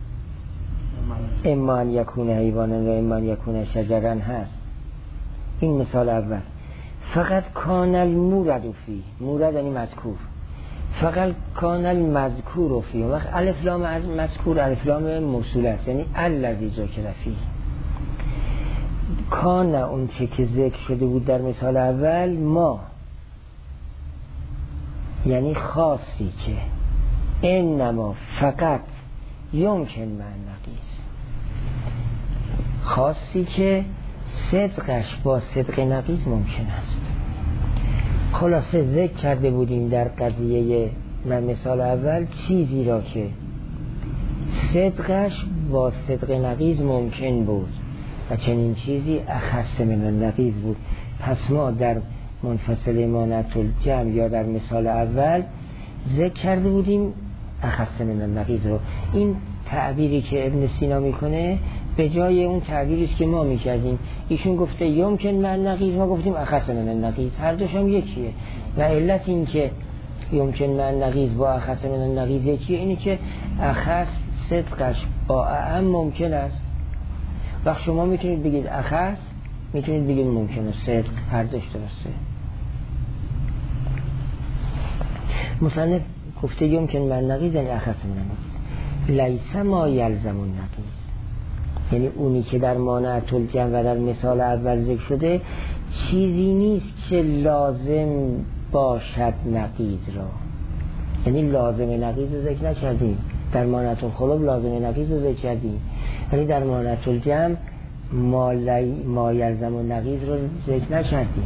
Speaker 1: اما ان یکون حیوانا و اما ان یکون شجرا هست، این مثال اول. فقط کان المورد فی، مورد یعنی مذکور، فقط کان المذکور فی، وقت الف لام از مذکور الف لام موصوله است، یعنی الذی ذکر فی. کان اون چه که ذکر شده بود در مثال اول، ما یعنی خاصی که انما فقط یمکن مع نقیض، خاصی که صدقش با صدق نقیض ممکن است. خلاصه ذکر کرده بودیم در قضیه و مثال اول چیزی را که صدقش با صدق نقیض ممکن بود و چنین چیزی اخص من النقیض بود. پس ما در منفصل مانعت الجمع یا در مثال اول ذکر کرده بودیم اخص من النقیض رو. این تعبیری که ابن سینا میکنه به جای اون تعبیری است که ما میکردیم. ایشون گفته یمکن مع النقیض، ما گفتیم اخص من النقیض، هر دوش هم یکیه. و علت این که یمکن مع النقیض با اخص من النقیض یکیه اینه که اخص صدقش با اعم ممکن است. وقت شما میتونید بگید اخص، میتونید بگید ممکنه صدق، هر دوش درسته. مصنف گفته یمکن من نقیض یعنی اخص من نقیض، لیس ما یلزم النقیض، یعنی اونی که در مانعت الجمع و در مثال اول ذکر شده چیزی نیست که لازم باشد نقیض را، یعنی لازم نقیض رو ذکر نکردیم. در مانعت الخلق لازم نقیض رو ذکر کردیم، ولی در مانعت الجمع ما یلزم النقیض رو ذکر نکردیم،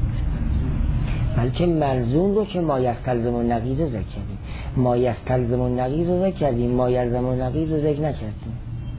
Speaker 1: بلکه ملزوم رو که ما یستلزم النقیض رو ذکر کردیم. ما یستلزم النقیض رو ذکر کردیم، ما یلزم النقیض رو ذکر نکردیم.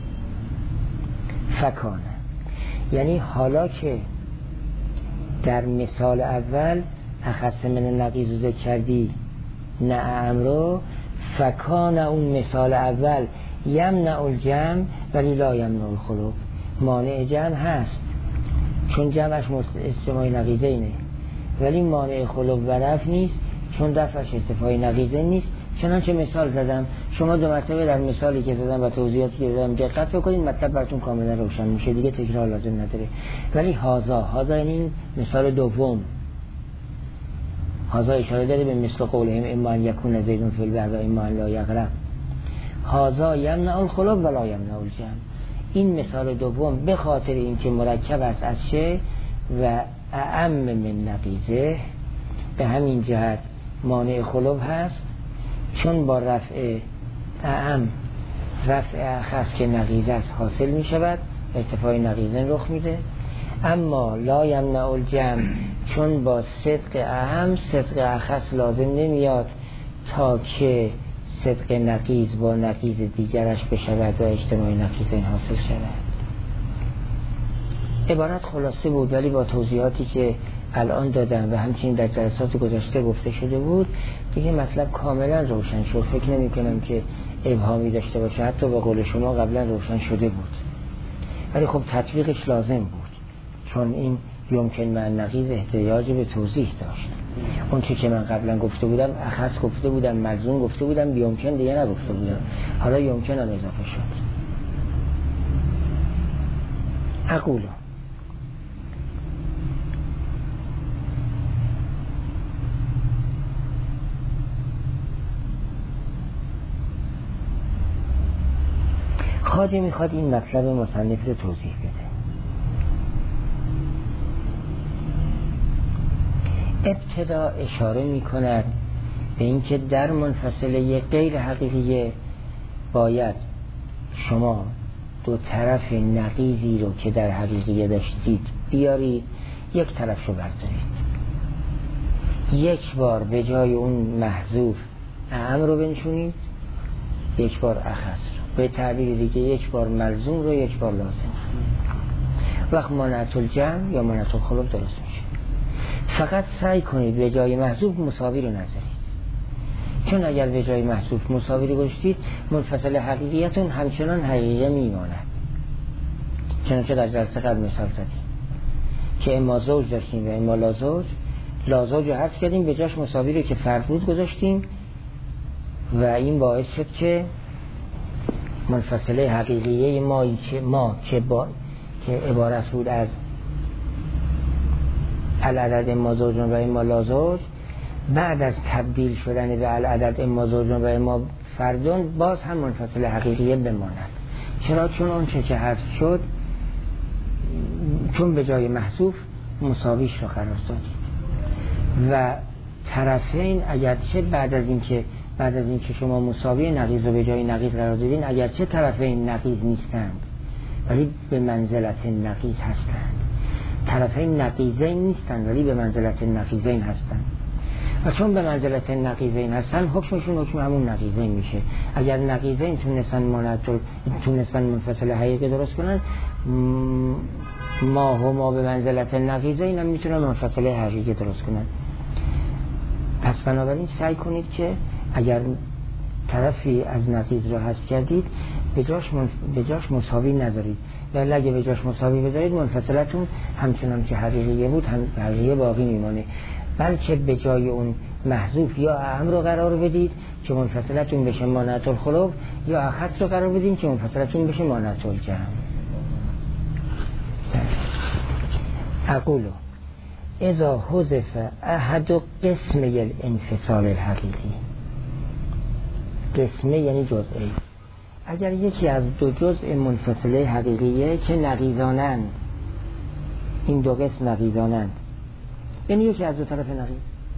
Speaker 1: فکانه یعنی حالا که در مثال اول اخص من النقیض رو ذکر کردی نه امرو، فکانه اون مثال اول یمنع الجمع ولی لا یمنع الخلق، مانع جمع هست چون جمعش اجتماعی نقیضینه، ولی مانع خلق و رفع نیست چون رفعش استفای نقیضین نیست. چنانچه مثال زدم، شما 2 مرتبه در مثالی که زدم و توضیحاتی که زدم دقت بکنید، مطلب براتون کاملا روشن میشه، دیگه تکرار لازم نداره. ولی هازا یعنی مثال دوم، هازا اشاره داره به مثل قولهم اما ان یکون زیدون فی البحر و اما ان لا یغرق، هازا یمنع الخلق و لا یمنع الجمع. این مثال دوم به خاطر اینکه مرکب است از چه و اعم من نقیضه، به همین جهت مانع خلق هست، چون با رفع اعم رفع اخص که نقیض است حاصل می شود، ارتفاع نقیضین رخ میده. اما لا یمنع الجمع چون با صدق اعم صدق اخص لازم نمیاد تا که صدق نقیض با نقیض دیگرش بشود و اجتماع نقیضین حاصل شود. عبارت خلاصه بود، ولی با توضیحاتی که الان دادم و همچنین در جلسات گذشته گفته شده بود دیگه مطلب کاملا روشن شد. فکر نمی کنم که ابهامی داشته باشه، حتی با قول شما قبلا روشن شده بود، ولی خب تطبیقش لازم بود چون این یمکن من نقیض احتیاج به توضیح داشت. اون چی که من قبلا گفته بودم اخص گفته بودم، ملزوم گفته بودم، بیمکن دیگه نگفته بودم، حالا یمکن هم اضافه شد. اقولو خواجه میخواد این مطلب مصنف رو توضیح بده. ابتدا اشاره میکند به اینکه در منفصله غیر حقیقیه باید شما 2 طرف نقیضی رو که در حقیقیه داشتید بیارید، یک طرف رو بردارید، یک بار به جای اون محذوف اعم رو بنشونید، یک بار اخص رو، به تعبیر دیگه یک بار ملزوم رو یک بار لازم. وقت مانعت الجمع یا مانعت الخلق درست میشه. فقط سعی کنید به جای محذوف مساوی رو نذارید، چون اگر به جای محذوف مساوی رو گذاشتید منفصل حقیقیتون همچنان حقیقیه میماند. چنانچه در جلسه قبل مثال زدیم که اما زوج داشتیم و اما لازوج، لازوج رو حذف کردیم، به جاش مساوی رو که فرد بود گذاشتیم و این باعث شد که منفصله حقیقیه ما که عبارت بود از العدد اما زوجون و اما لازوج، بعد از تبدیل شدن به العدد اما زوجون و اما فردون باز هم منفصله حقیقیه بماند. چرا؟ چون اون چه که حذف شد، چون به جای محذوف مساویش رو قرار دادید و طرفین اگرچه بعد از اینکه شما مساوی نقیض رو به جای نقیض قرار دادین، اگرچه طرفین نقیض نیستند ولی به منزلت نقیض هستند. طرفین نقیضین نیستند ولی به منزلت نقیضین هستند و چون به منزلت نقیضین هستند حکمشون حکم همون نقیضین میشه. اگر نقیضین تونستن منفصل حقیقی درست کنن، ما به منزلت نقیضین هم میتونن منفصل حقیقی درست کنن. پس بنابراین سعی کنید که اگر طرفی از نقیض رو حذف کردید به جاش مساوی نذارید، ولی اگه به جاش مساوی بذارید منفصلتون همچنان که حقیقیه بود هم حقیقیه باقی میمانه، بلکه به جای اون محذوف یا اعم رو قرار بدید که منفصلتون بشه مانعت الخلق، یا اخص رو قرار بدید که منفصلتون بشه مانعت الجمع. اقولو اذا حذف احد قسم الانفصال الحقیقی، قسمه یعنی جزئی، اگر یکی از دو جزء منفصله حقیقیه که نقیضانند، این دو قسم نقیضانند، یعنی یکی از دو طرف نقیض،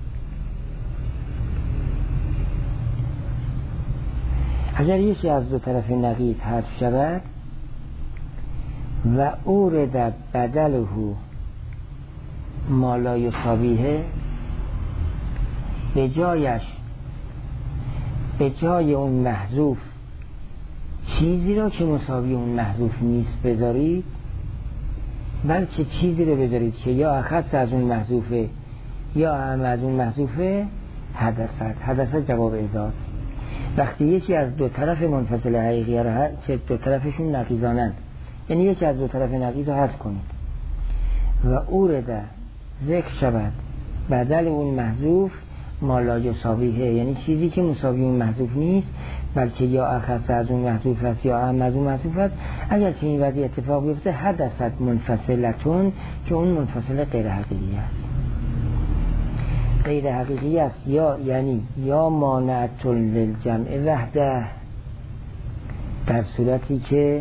Speaker 1: اگر یکی از دو طرف نقیض حذف شود و اورد بدله ما لا یساویه، به جایش به جای اون محذوف چیزی را که مساوی اون محذوف نیست بذارید، بلکه چیزی رو بذارید که یا اخص از اون محذوفه یا اعم از اون محذوفه، حدثت جواب ازاد. وقتی یکی از دو طرف منفصل حقیقی را که دو طرفشون نقیضانند، یعنی یکی از دو طرف نقیض رو حذف کنید و اورده ذکر شود بدل اون محذوف ما لا یساویه، یعنی چیزی که مساوی اون محذوف نیست بلکه یا اخص از اون محذوف است یا اعم از اون محذوف است، اگر چه این وضعیت اتفاق بیفته حدثت منفصلتون، که اون منفصل غیر حقیقی است. غیر حقیقی است یا یعنی یا مانعة للجمع وحده، در صورتی که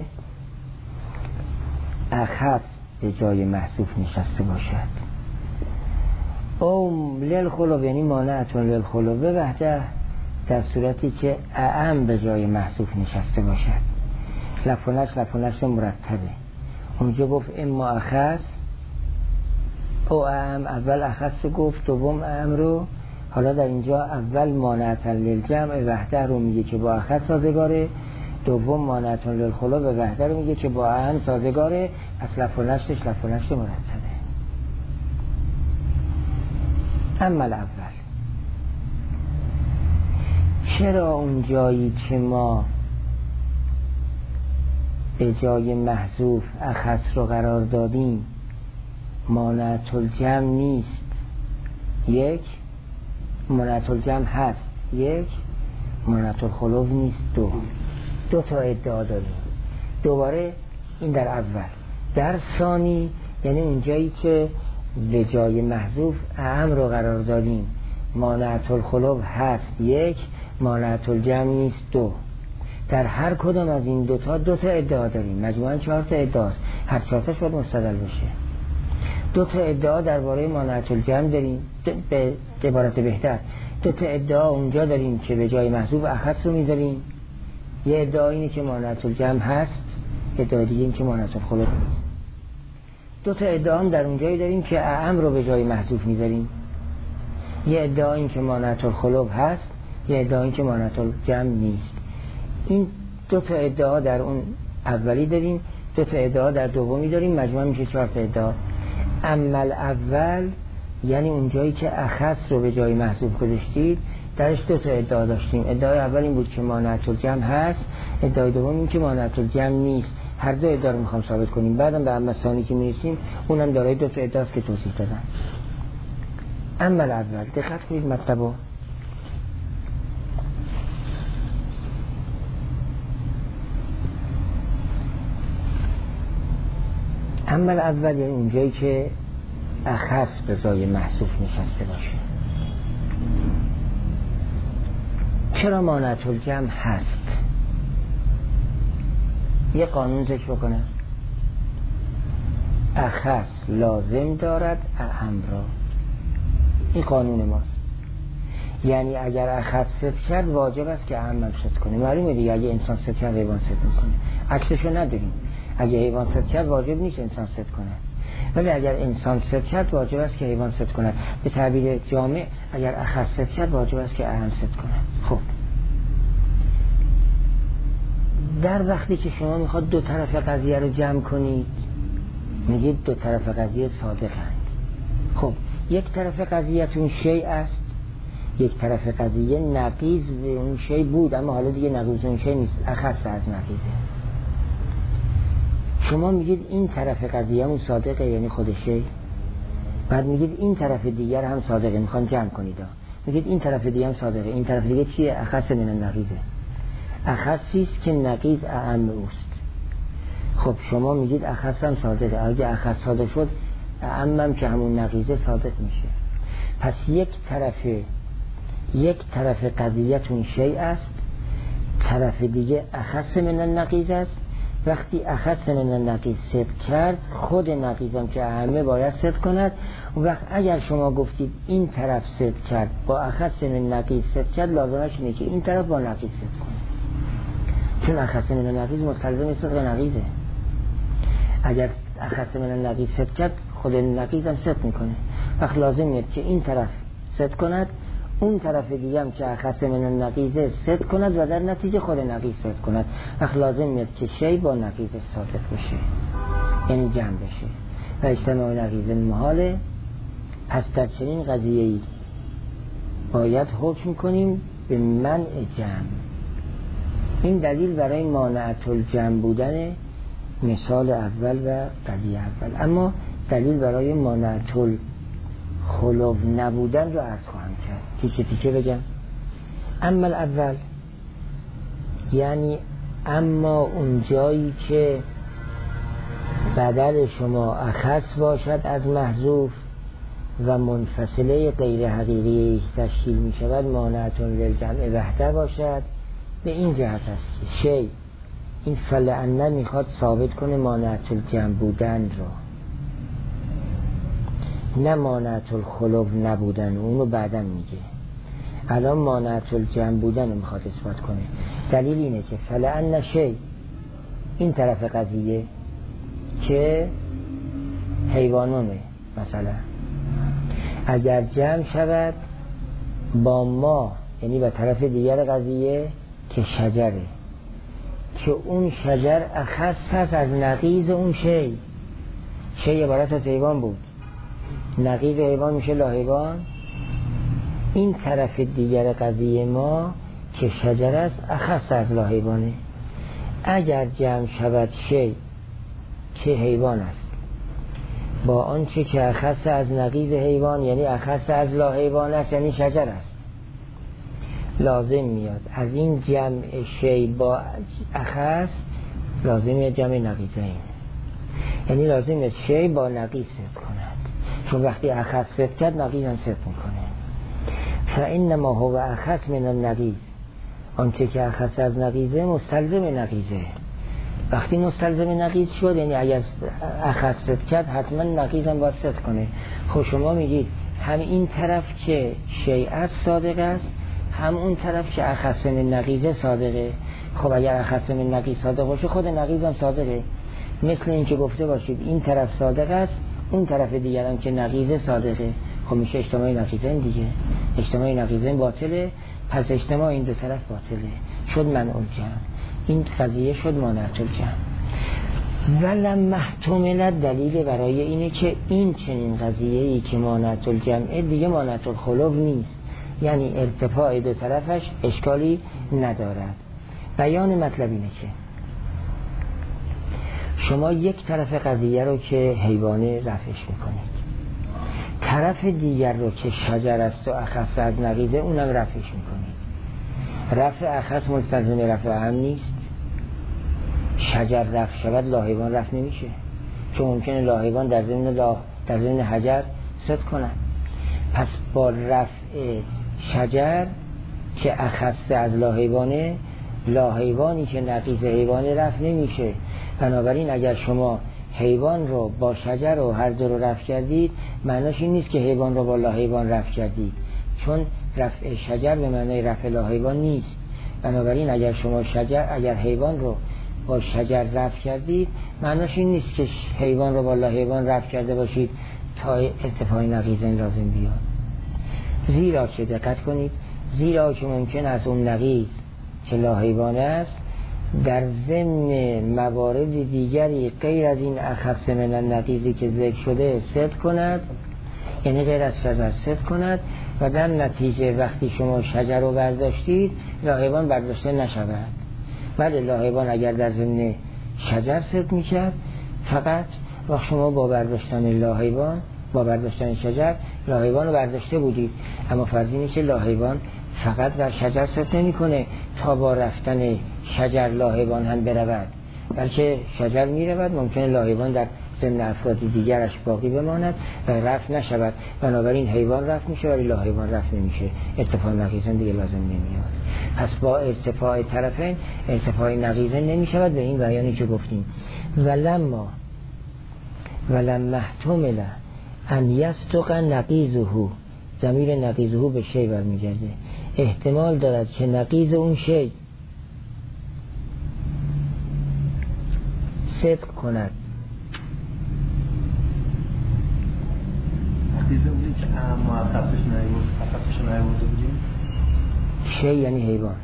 Speaker 1: اخص به جای محذوف نشسته باشد، او للخلو یعنی مانعة للخلو وحده، در صورتی که اعم به جای محذوف نشسته باشد. لفظ مرتبه، اونجا گفت اما اخص او اعم، اول اخص گفت دوم اعم رو، حالا در اینجا اول مانعة للجمع وحده رو میگه که با اخص سازگاره، دوم مانعة للخلو وحده رو میگه که با اعم سازگاره. از لفظ مرتبه. اما الاول، چرا اون جایی که ما به جای محذوف اخص رو قرار دادیم مانعة الجمع نیست، یک مانعة الجمع هست، یک مانعة الخلو نیست، دو تا ادعا داریم. دوباره این در اول. در ثانی یعنی اون جایی که به جای محذوف اعم رو قرار دادیم مانعة الخلو هست، یک مانعة الجمع نیست، دو. در هر کدام از این دو تا ادعا داریم، مجموعاً 4 تا ادعاست، هر 4 تاش باید مستدل بشه. 2 تا ادعا درباره مانعة الجمع داریم، به عبارت بهتر 2 تا ادعا اونجا داریم که به جای محذوف اخص رو میذاریم. یه ادعا اینه که مانعة الجمع هست، ادعا دیگه این که مانعة الخلو نیست. 2 تا ادعا هم در اونجایی داریم که اعم رو به جای محذوف میذاریم. یه ادعا این که مانعة الخلو هست، یه ادعا این که مانعة الجمع نیست. این 2 تا ادعا در اون اولی داریم، 2 تا ادعا در دومی داریم، مجموع میشه 4 تا ادعا. اما اول یعنی اون جایی که اخص رو به جای محذوف گذاشتید، درش 2 تا ادعا داشتیم. ادعای اول این بود که مانعة الجمع هست، ادعای دوم این که مانعة الجمع نیست. هر دو ادعا رو میخوام ثابت کنیم. بعدم به اما ثانی که میرسیم اونم دارای 2 تا ادعاست که توضیح دادم. اما اول دقت کنید مطلبو. اما اول یعنی اونجایی که اخص به جای محذوف نشسته باشه. چرا مانعة الجمع هست؟ یه قانون ذکر بکنه، اخص لازم دارد اعم را. این قانون ماست. یعنی اگر اخص ست شد واجب است که اعم ست کنه. معلومه دیگه اگه انسان ست کرد حیوان ست میکنه، عکسشو نداریم. اگه حیوان ست کرد واجب نیست انسان ست کنه، ولی اگر انسان ست کرد واجب است که حیوان ست کنه. به تعبیر جامع اگر اخص ست کرد واجب است که اعم ست کنه. خب در وقتی که شما میخواد 2 طرف قضیه رو جمع کنید میگید 2 طرف قضیه صادقند. خب یک طرف قضیه‌تون شیء است، یک طرف قضیه نقیض به اون شیء بود اما حالا دیگه نقیض اون شیء نیست، اخص از نقیضه. شما میگید این طرف قضیه همون صادقه یعنی خود شیء، بعد میگید این طرف دیگر هم صادقه، میخوان جمع کنید میگید این طرف دیگه هم صادقه، این طرف دیگه چیه؟ اخص من النقیضه، اخصیست که نقیض اعم اوست. خب شما میگید اخص هم صادقه، اگه اخص صادق شد اعمم که همون نقیضه ثابت میشه. پس یک طرف قضیتون شیء است، طرف دیگه اخص من النقیض است. وقتی اخص من النقیض صدق کرد، خود نقیضم که همه باید صدق کند. و وقت اگر شما گفتید این طرف صدق کرد با اخص من النقیض صدق کرد، لازمش اینه که این طرف با نقیض صدق کنه، چون اخص من النقیض مستلزم صدق نقیضه. اگر اخص من النقیض صدق کرد، خود نقیضم صدق میکنه. وقت لازم میاد که این طرف صدق کند، اون طرف دیگه هم که اخص من النقیض صدق کند و در نتیجه خود نقیض صدق کند. وقت لازم میاد که شی با نقیض صادق بشه، یعنی جمع بشه. و اجتماع نقیض محاله. پس در چنین قضیه‌ای باید حکم کنیم به منع جمع. این دلیل برای مانعة الجمع بودن مثال اول و قضیه اول. اما دلیل برای مانعة الخلو نبودن رو عرض خواهم کرد. تیکه تیکه بگم. اما الاول یعنی اما اون جایی که بدل شما اخص باشد از محذوف و منفصله غیر حقیقی تشکیل می شود، مانعة للجمع وحده باشد. به این جهت است که شی این فلعنه میخواد ثابت کنه مانعة الجمع بودن رو، نه مانعة الخلو نبودن. اونو بعداً میگه. الان مانعة الجمع بودن رو میخواد اثبات کنه. دلیل اینه که فلعنه شی این طرف قضیه که حیوانونه مثلا اگر جمع شود با ما، یعنی به طرف دیگر قضیه که شجره، که اون شجر اخص هست از نقیض اون شی. شی عبارت از حیوان بود، نقیض حیوان میشه لاحیوان. این طرف دیگر قضیه ما که شجر است اخص از لاحیوانه. اگر جمع شود شی که حیوان است با آنچه که اخص از نقیض حیوان، یعنی اخص از لاحیوان است، یعنی شجر است، لازم میاد از این جمع شی با اخص لازم میاد جمع نقیضین، یعنی لازم میاد شی با نقیض صدق کند، چون وقتی اخص صدق کرد نقیض هم صدق میکنه. فانما هو اخص من النقیض، آنچه که اخص از نقیضه مستلزم نقیضه. وقتی مستلزم نقیض شد، یعنی اگر اخص صدق کرد حتما نقیض هم باید صدق کنه. خب شما میگید هم این طرف که شیء است صادق است، هم اون طرف که اخص من نقیضه صادقه. خب اگر اخص من نقیض صادق باشه، خود نقیض هم صادقه. مثل این که گفته باشید این طرف صادق است، اون طرف دیگر هم که نقیضه صادقه. خب میشه اجتماع نقیضین دیگه. اجتماع نقیضین باطله، پس اجتماع این دو طرف باطله، شد منع الجمع. این قضیه شد مانعة الجمع. ولم محتمل دلیل برای اینه که این چنین قضیه‌ای که مانعة الجمع دیگه مانعة الخلو نیست، یعنی ارتفاع دو طرفش اشکالی ندارد. بیان مطلب اینه که شما یک طرف قضیه رو که حیوانه رفعش میکنید، طرف دیگر رو که شجر است و اخص از نقیضه اونم رفعش میکنید. رفع اخص مستلزم رفع هم نیست. شجر رفع شود لاحیوان رفع نمیشه، چون ممکنه لاحیوان در ضمن حجر صدق کنند. پس با رفع شجر که اخص از لاحیوانه، لاحیوانی که نقیض حیوانه رفع نمیشه. بنابراین اگر شما حیوان رو با شجر رو هر دو رو رفع کردید، معناش این نیست که حیوان رو با لاحیوان رفع کردید، چون رفع شجر به معنای رفع لاحیوان نیست. بنابراین اگر شما اگر حیوان رو با شجر رفع کردید، معناش این نیست که حیوان رو با لاحیوان رفع کرده باشید تا ارتفاع نقیضین لازم بیاد. زیرا که دقت کنید، زیرا که ممکن است اون نقیض که لاحیوان است در ضمن موارد دیگری غیر از این اخص من النقیضی که ذکر شده صدق کند، یعنی غیر از شجر صدق کند و در نتیجه وقتی شما شجر رو برداشتید لاحیوان برداشته نشود. بله لاحیوان اگر در ضمن شجر صدق میکرد، فقط وقت شما با برداشتن شجر لاحیوان رو برداشته بودید، اما فرض اینه که لاحیوان فقط بر شجر صدق نمی کنه تا با رفتن شجر لاحیوان هم برود، بلکه شجر می رود، ممکنه لاحیوان در سن افراد دیگرش باقی بماند و رفع نشود. بنابراین حیوان رفع میشه ولی لا حیوان رفع نمیشه، ارتفاع نقیضین دیگه لازم نمیاد. پس با ارتفاع طرفین ارتفاع نقیضین نمیشود به این بیانی که گفتیم. ولما احتمل ان یصدق نقیضه، ضمیر نقیضه به شی برمیگرده، احتمال دارد که نقیض اون شی صدق کند.
Speaker 2: نقیض اونی که ما خصش نیورده بودیم،
Speaker 1: شی یعنی حیوان،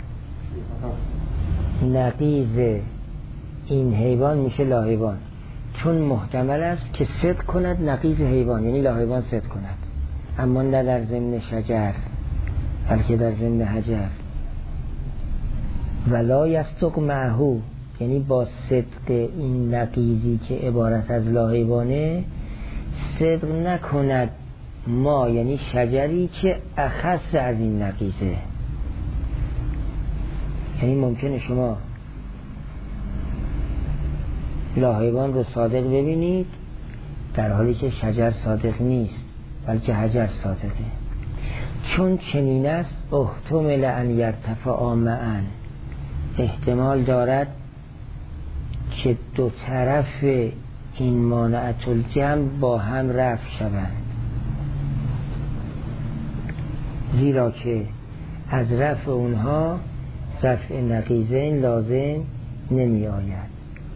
Speaker 1: نقیض این حیوان میشه لا حیوان، چون محتمل است که صدق کند نقیض حیوان، یعنی لا حیوان صدق کند، اما نه در ضمن شجر بلکه در ضمن حجر. ولا یصدق معه، یعنی با صدق این نقیضی که عبارت از لا حیوانه صدق نکند ما، یعنی شجری که اخص از این نقیضه. یعنی ممکنه شما لا حیوان رو صادق ببینید در حالی که شجر صادق نیست بلکه حجر صادقه. چون چنین است احتمل ان یرتفعا معا، احتمال دارد که دو طرف این مانعت الجمع با هم رفع شوند، زیرا که از رفع اونها رفع نقیضین لازم نمی آید.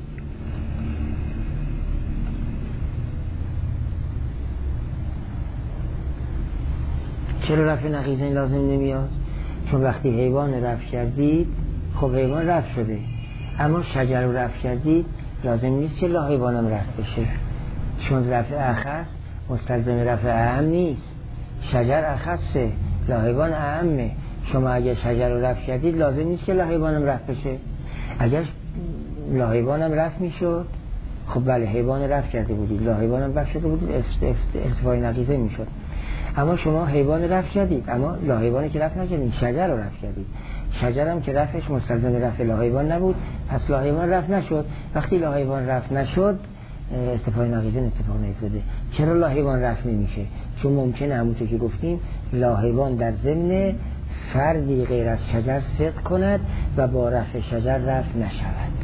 Speaker 1: چرا رفع نقیضین لازم نمیاد؟ چون وقتی حیوان رفع کردید خب حیوان رفع شده، اما شجر رو رفع کردید لازم نیست که لا حیوانم رفع بشه، چون رفع اخص مستلزم رفع اعم نیست. شجر اخصه، لا حیوان اعمه. شما اگر شجر رو رفع کردید لازم نیست که لا حیوانم رفع بشه. اگر لا حیوانم رفع میشد خب بله حیوان رفع کرده بودید، لا حیوانم رفع شده بودید، ارتفاع نقیضه میشد. اما شما حیوان رفع کردید، اما لا حیوانی که رفع نکردید، شجر رو رفع کردید. شجر هم که رفعش مستلزم رفع لا حیوان نبود، پس لا حیوان رفع نشد. وقتی لا حیوان رفع نشد ارتفاع نقیضه اتفاق نیفتاده. چرا لا حیوان رفع نمیشه؟ چون ممکنه همونطور که گفتیم لا حیوان در ضمن فردی غیر از شجر صدق کند و با رفع شجر رفع نشود.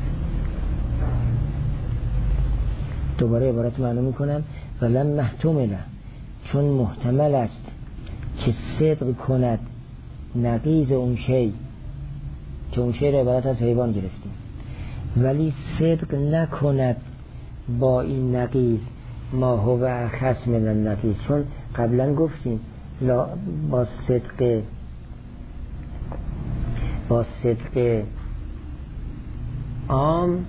Speaker 1: دوباره عبارت معلوم میکنم. ولما احتمل، چون محتمل است که صدق کند نقیض اون شی، که اون شی را عبارت از حیوان گرفتیم، ولی صدق نکند با این نقیض ما هو اخص من النقیض. چون قبلا گفتیم با صدق عام،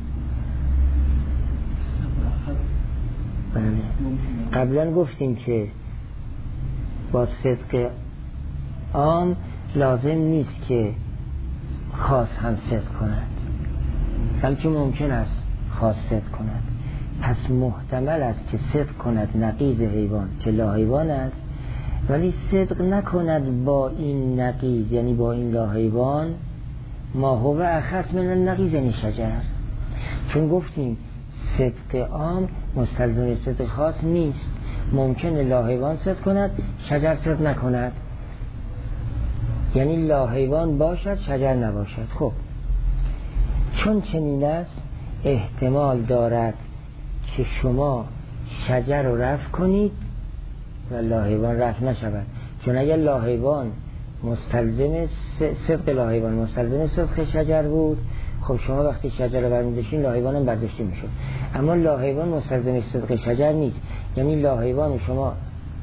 Speaker 1: قبلا گفتیم که با صدق عام لازم نیست که خاص هم صدق کند، بلکه ممکن است خاص صدق کند. پس محتمل است که صدق کند نقیض حیوان که لا حیوان است، ولی صدق نکند با این نقیض، یعنی با این لا حیوان ما هو اخص من النقیض، یعنی شجر. چون گفتیم صدق عام مستلزم صدق خاص نیست، ممکنه لا حیوان صدق کند شجر صدق نکند، یعنی لا حیوان باشد شجر نباشد. خب چون چنین است احتمال دارد که شما شجر رو رفع کنید و لا حیوان رفع نشود. چون اگر لا حیوان مستلزم صدق لا حیوان مستلزم صدق شجر بود، خب شما وقتی شجر رو برمی‌داشتین لا حیوان هم برداشته میشد. اما لا حیوان مستلزم صدق شجر نیست، یعنی لا حیوان شما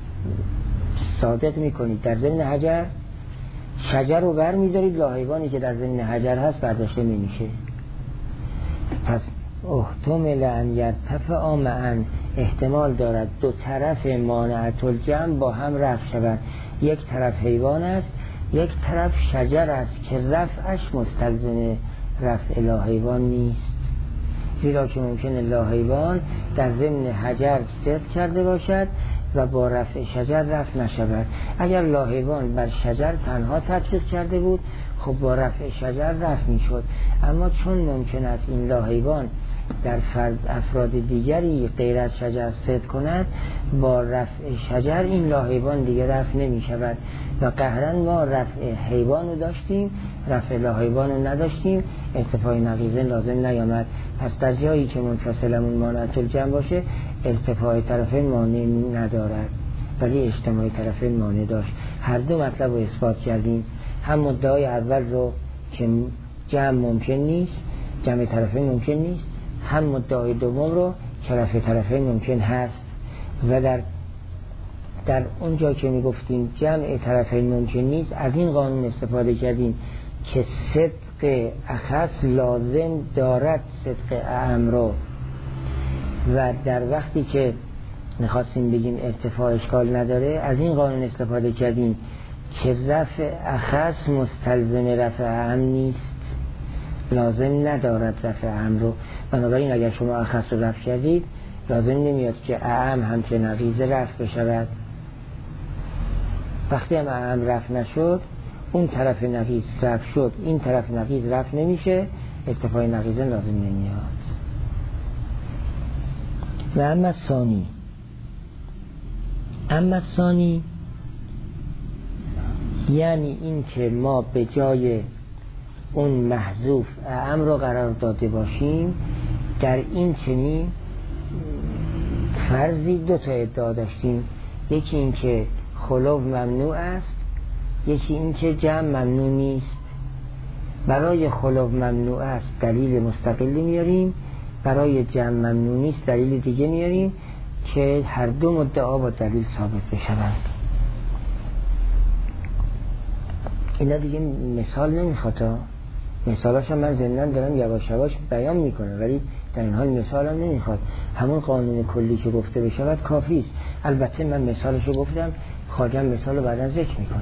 Speaker 1: صادق میکنید در ضمن حجر، شجر رو برمی‌دارید، لا حیوانی که در ضمن حجر هست برداشته نمیشه. پس احتمل ان یرتفعا معا، احتمال دارد دو طرف مانعت الجمع با هم رفع شود. یک طرف حیوان است، یک طرف شجر است که رفعش مستلزم رفع لا حیوان نیست، زیرا که ممکنه لا حیوان در ضمن حجر صدق کرده باشد و با رفع شجر رفع نشود. اگر لا حیوان بر شجر تنها تطبیق کرده بود خب با رفع شجر رفع می شد، اما چون ممکن است این لا حیوان در افراد دیگری غیر از شجر صدق کند، با رفع شجر این لاحیوان دیگه رفع نمی شود و قهرن ما رفع حیوان رو داشتیم، رفع لاحیوان رو نداشتیم، ارتفاع نقیضه لازم نیامد. پس در جایی که منفصلمون مانعت الجمع باشه ارتفاع طرفین مانع ندارد، ولی اجتماع طرفین مانع داشت. هر دو مطلب رو اثبات کردیم، هم مدعای اول رو که جمع ممکن نیست، جمع طرفین ممکن نیست، هم مدعای دوم رو که رفع طرفین ممکن هست. و در اونجا که میگفتیم جمع طرفین ممکن نیست، از این قانون استفاده کردیم که صدق اخص لازم دارد صدق اعم رو، و در وقتی که میخواستیم بگیم ارتفاع اشکال نداره، از این قانون استفاده کردیم که رفع اخص مستلزم رفع اعم نیست، لازم ندارد رفع اعم رو. بنابراین اگر شما اخص رو رفع کردید لازم نمیاد که اعم هم که نقیضه رفع بشود. وقتی هم اعم رفع نشد، اون طرف نقیض رفع شد، این طرف نقیض رفع نمیشه، ارتفاع نقیضه لازم نمیاد. و اما ثانی یعنی این که ما به جای اون محذوف اعم رو قرار داده باشیم، در این چنین فرضی دو تا ادعا داشتیم، یکی این که خلو ممنوع است، یکی این که جمع ممنوع نیست. برای خلو ممنوع است دلیل مستقلی میاریم، برای جمع ممنوع نیست دلیل دیگه میاریم که هر دو مدعا با دلیل ثابت بشوند. اینا دیگه مثال نمیخواد، مثالاش من ضمناً دارم یواش یواش بیان میکنم، ولی در این حال مثال هم نمیخواد، همون قانون کلی که گفته بشود کافی است. البته من مثالشو گفتم، خواجه مثال رو بعدا ذکر میکنه.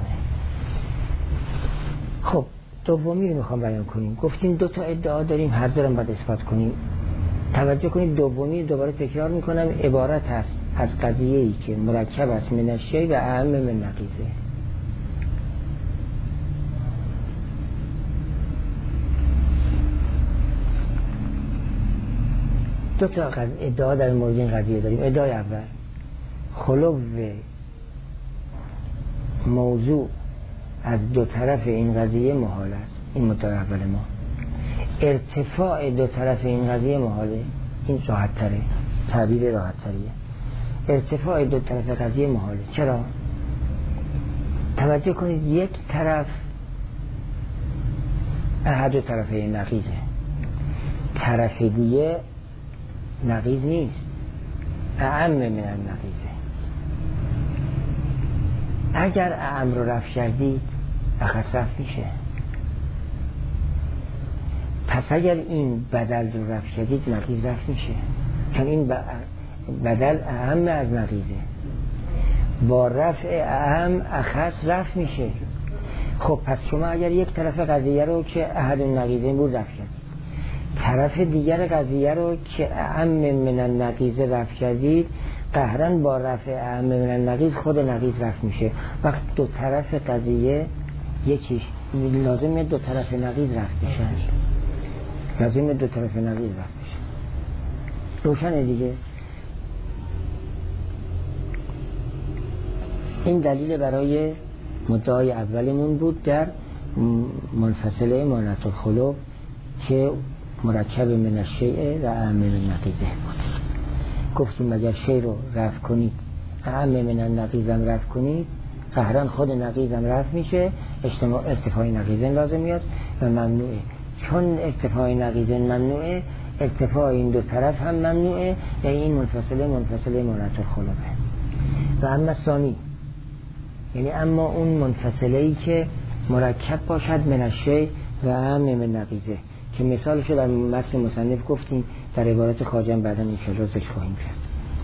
Speaker 1: خب دومی رو میخوام بیان کنیم. گفتیم دو تا ادعا داریم، هر دو رو باید اثبات کنیم. توجه کنید دومی دوباره تکرار میکنم، عبارت هست از قضیه‌ای که مرکب است من الشیء و اعم من نقیضه. دو تا ادعا در مورد این قضیه داریم. ادعای اول، خلو موضوع از دو طرف این قضیه محال است. این مدعای اول ما. ارتفاع دو طرف این قضیه محاله. این راحت تره، تعبیر راحت تریه. ارتفاع دو طرف قضیه محاله. چرا؟ توجه کنید، یک طرف احد طرفه نقیضه، طرف دیگه نقیض نیست، اعم من النقیضه. اگر اعم رو رفع کردید اخص رفع میشه. پس اگر این بدل رو رفع کردید نقیض رفع میشه، چون این بدل اعم از نقیضه. با رفع اعم اخص رفع میشه. خب پس شما اگر یک طرف قضیه رو که احد النقیضین بود رفع کردید، طرف دیگر قضیه رو که اعم من النقیض رفع کردید، قهرن با رفع اعم من النقیض خود نقیض رفع میشه. وقت دو طرف قضیه یکیش لازمه دو طرف نقیض رفع بشن، لازمه دو طرف نقیض رفع بشن. روشنه دیگه. این دلیل برای مدعای اولمون بود در منفصله مانعت الخلو که مرکب من الشیء و اعم من النقیضه بود. گفتیم اگر شیء رو رفع کنید، اعم من النقیض هم رفع کنید، قهرن خود نقیض هم رفع میشه، ارتفاع نقیض لازم میاد و ممنوعه. چون ارتفاع نقیض ممنوعه، ارتفاع این دو طرف هم ممنوعه، یعنی این منفصله مانعت الخلوه. و اما ثانی، یعنی اما اون منفصله‌ای که مرکب باشد من الشیء و اعم من نقیضه، که مثالشو در متن مصنف گفتیم، در عبارت خواجه بعداً ان شاءالله ذکر خواهیم کرد.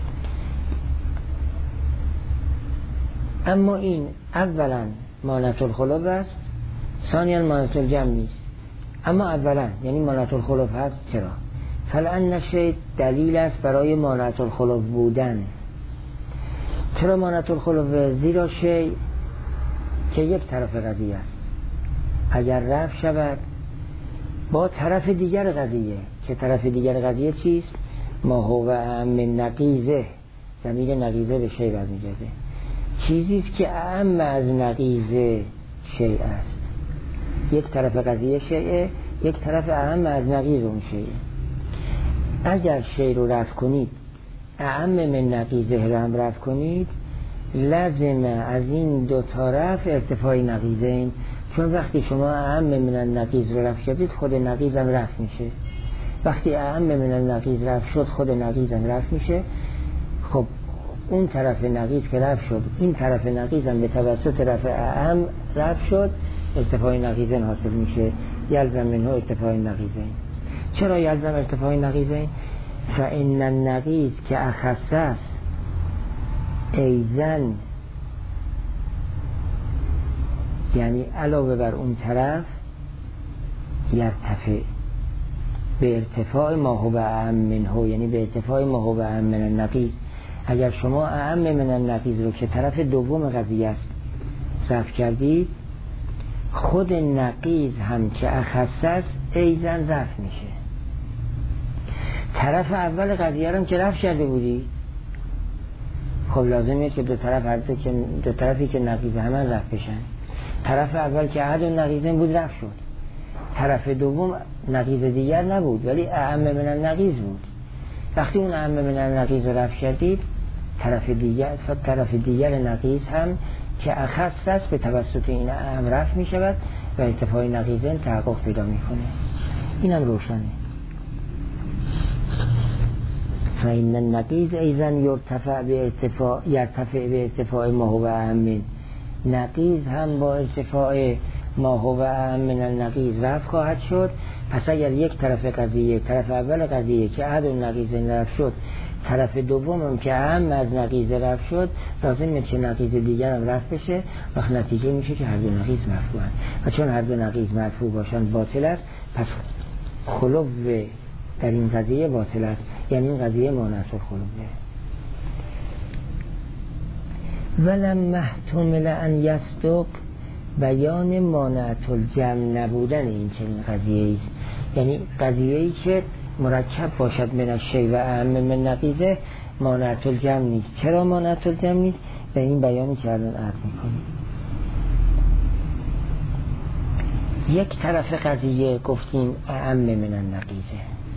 Speaker 1: اما این اولا مانعت الخلو است، ثانیاً مانعت الجمع نیست. اما اولا یعنی مانعت الخلو هست. چرا؟ فلان الشیء دلیل است برای مانعت الخلو بودن. چرا مانعت الخلو؟ زیرا شیء که یک طرف قضیه است اگر رفع شود با طرف دیگر قضیه که طرف دیگر قضیه چیست؟ ما هو اعم نقیزه، ضمیر نقیزه به شیء برمیگرده، چیزیست که اعم از نقیزه شیء است. یک طرف قضیه شیء، یک طرف اعم از نقیز اون شیء. اگر شیء رو رفع کنید، اعم من نقیزه رو هم رفع کنید، لازم از این دو طرف ارتفاع نقیزین، چون وقتی شما اعم من النقیز رو رفع کردید خود نقیز هم رفع میشه. وقتی اعم من النقیز رفع شد خود نقیز هم رفع میشه. خب اون طرف نقیز که رفع شد، این طرف نقیز هم به توسط طرف اعم رفع شد، ارتفاع نقیزین حاصل میشه. یلزم منه ارتفاع نقیزین. چرا یلزم ارتفاع نقیزین؟ فإن النقیز که اخص است ایزن، یعنی علاوه بر اون طرف، یرتفع به ارتفاع ما هو اعم منه، یعنی به ارتفاع ما هو اعم من النقیز. اگر شما اعم من النقیز رو که طرف دوم قضیه است رفع کردید، خود نقیز هم که اخص است ایزن رفع میشه. طرف اول قضیه رو که رفع کرده بودی، خب لازمه که دو طرفی که نقیز همه رفع بشن. طرف اول که احد نقیزین بود رفع شد، طرف دوم نقیز دیگر نبود ولی اعم من النقیز بود. وقتی اون اعم من النقیز رو رفع کردید، طرف دیگر نقیز هم که اخص است به توسط این اعم رفع می شود و ارتفاع نقیزین تحقق پیدا می کنه. اینم روشنه. فإن النقیز ایزن یرتفع به ارتفاع ما هو اعم من، نقیز هم با ارتفاع ما هو اعم من النقیز رفع خواهد شد. پس اگر یک طرف قضیه، طرف اول قضیه که احد النقیزین رفع شد، طرف دوم هم که اعم از نقیز رفع شد، لازمه که نقیز دیگر هم رفع بشه. وقت نتیجه میشه که هر دو نقیز مرفوعن و چون هر دو نقیز مرفوع باشن باطل است، پس خلو در این قضیه باطل است، یعنی این قضیه مانعت الخلوه. ولم احتمل ان یصدق، بیان مانعت الجمع نبودن این چنین قضیه است، یعنی قضیه ای که مرکب باشد من الشیء و اعم من نقیزه مانعت الجمع نیست. چرا مانعت الجمع نیست؟ به این بیانی که الان عرض میکنیم. یک طرف قضیه گفتیم اعم من النقیزه،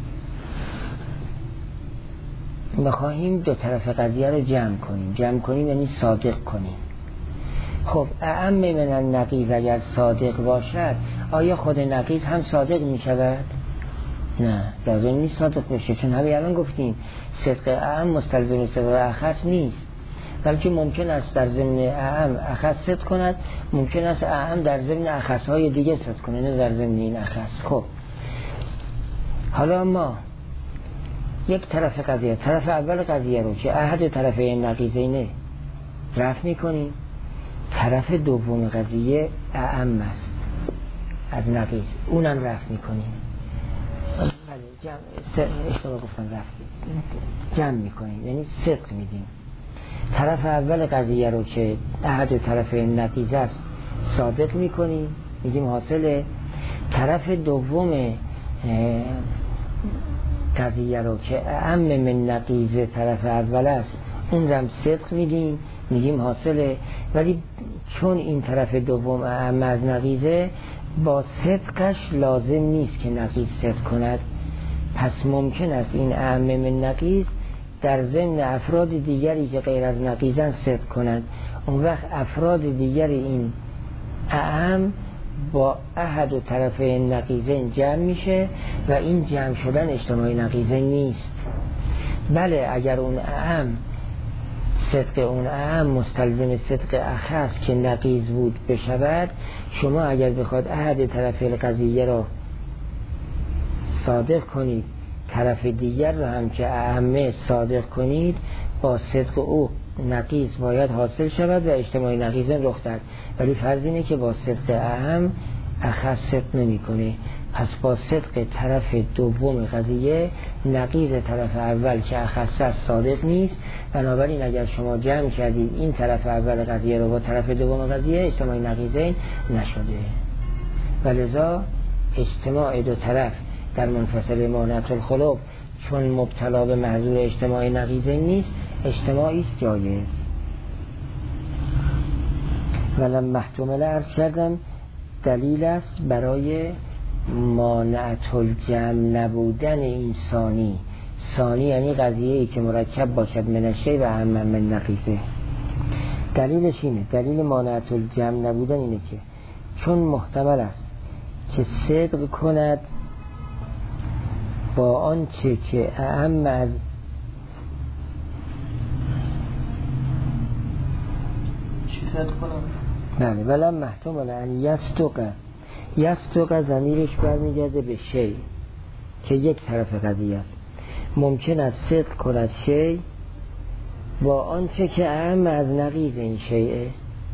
Speaker 1: میخواهیم دو طرف قضیه رو جمع کنیم یعنی صادق کنیم. خب اعم من النقیز اگر صادق باشد، آیا خود نقیز هم صادق میشود؟ نه، لازم نیست صادق بشه، چون همین الان گفتیم صدق اعم مستلزم صدق اخص نیست، بلکه ممکن است در ضمن اعم اخص صدق کند، ممکن است اعم در ضمن اخص های دیگه صدق کنه، نه در ضمن این اخص. خب حالا ما یک طرف قضیه، طرف اول قضیه رو که احد طرفین نقیزینه رفع میکنیم، طرف دوم قضیه اعم است از نقیز، اونم رفع میکنیم. اشتباه گفتم رفع، جمع میکنیم یعنی صدق میدیم. طرف اول قضیه رو که احد طرفین نقیز است صادق میکنیم، میگیم حاصله. طرف دوم قضیه رو که اعم من نقیزه طرف اول است، اون هم صدق میدیم، میگیم حاصله. ولی چون این طرف دوم اعم از نقیزه، با صدقش لازم نیست که نقیز صدق کند، پس ممکن است این اعم من نقیز در ضمن افراد دیگری که غیر از نقیزن صدق کنند. اون وقت افراد دیگر این اعم با احد و طرفین نقیزین جمع میشه و این جمع شدن اجتماعی نقیزین نیست. بله اگر اون اعم صدق اون اعم مستلزم صدق اخص که نقیز بود بشود، شما اگر بخواد احد طرفین قضیه را صادق کنید، طرف دیگر را هم که اعمه صادق کنید، با صدق او نقیز باید حاصل شود و اجتماعی نقیزن رخ داد. ولی فرض اینه که با صدق اعم اخص صدق نمی کنه، پس با صدق طرف دوم قضیه نقیز طرف اول که اخص صادق نیست. بنابراین اگر شما جمع کردید این طرف اول قضیه رو با طرف دوم قضیه، اجتماعی نقیزین نشده. ولذا اجتماع دو طرف در منفصل مانعت الخلق چون مبتلا به محظور اجتماع نقیضه نیست، اجتماعی است جایز. ولم محتمل عرض کردم دلیل است برای مانعت الجمع نبودن این ثانی یعنی قضیه‌ای که مرکب باشد من الشیء و اعم من نقیضه. دلیلش اینه، دلیل مانعت الجمع نبودن اینه که چون محتمل است که صدق کند با آنچه که اعم از
Speaker 2: چی صدق کنم؟
Speaker 1: بله. ولم محتمل ان یستق ضمیرش برمیگرده به شی که یک طرف قضیه است. ممکن است صدق کند شی با آنچه که اعم از نقیض این شیء.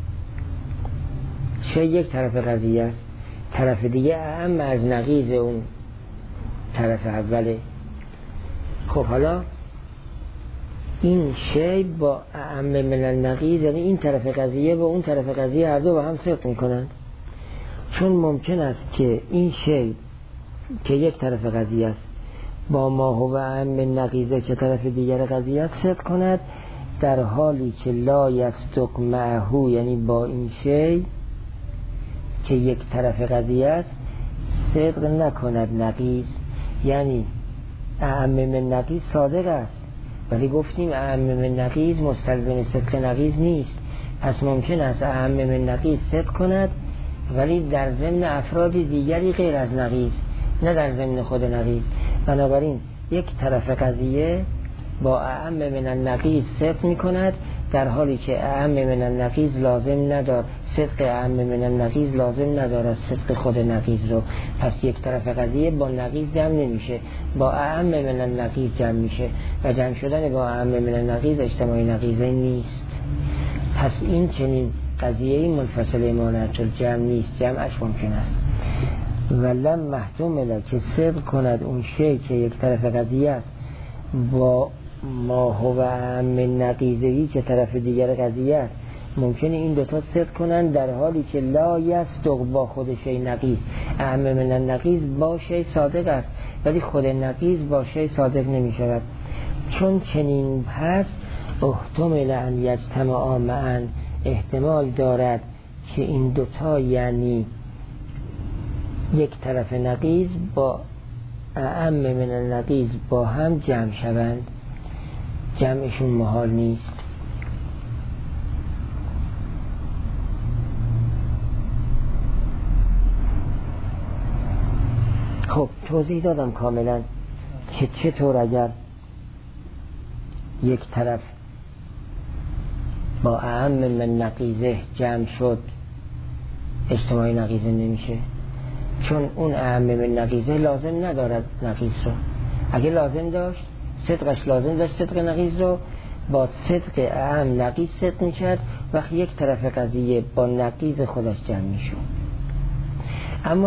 Speaker 1: شی یک طرف قضیه است، طرف دیگه اعم از نقیض اون طرف اوله. خب حالا این شی با اعم من النقیض یعنی این طرف قضیه با اون طرف قضیه هر دو با هم صدق میکنند. چون ممکن است که این شی که یک طرف قضیه است با ما هو اعم من نقیضه که طرف دیگر قضیه است صدق کند، در حالی که لا یصدق معه یعنی با این شی که یک طرف قضیه است صدق نکند نقیض. یعنی اعم من نقیض صادق است ولی گفتیم اعم من نقیض مستلزم صدق نقیض نیست. پس ممکن است اعم من نقیض صدق کند ولی در ضمن افراد دیگری غیر از نقیض، نه در ضمن خود نقیض. بنابراین یک طرف قضیه با اعم من النقیض صدق می کند در حالی که اعم من النقیض لازم ندارد، صدق اعم من النقیض لازم ندارد صدق خود نقیض رو. پس یک طرف قضیه با نقیض جمع نمیشه، با اعم من النقیض جمع میشه و جمع شدن با اعم من النقیض اجتماعی نقیضه نیست. پس این چنین قضیه منفصل مانعت الجمع نیست، جمعش ممکن است. ولم محتمل که صدق کند اون شی که یک طرف قضیه است با ما هو اعم من نقیضه‌ای که طرف دیگر قضیه است. ممکنه این دوتا صدق کنند در حالی که لا یصدق با خود شی نقیض. اعم من النقیض با شی صادق است ولی خود نقیض با شی صادق نمی شود. چون چنین هست احتمل ان یجتمعا معا، احتمال دارد که این دوتا یعنی یک طرف نقیض با اعم من النقیض با هم جمع شوند. جمعشون محال نیست. خب توضیح دادم کاملا که چطور اگر یک طرف با اعم من نقیضه جمع شد اجتماعی نقیضه نمیشه، چون اون اعم من نقیضه لازم ندارد نقیض رو. اگه لازم داشت صدقش لازم داشت صدق نقیض رو، با صدق اعم نقیض صدق میکرد وقتی یک طرف قضیه با نقیض خودش جمع میشد. اما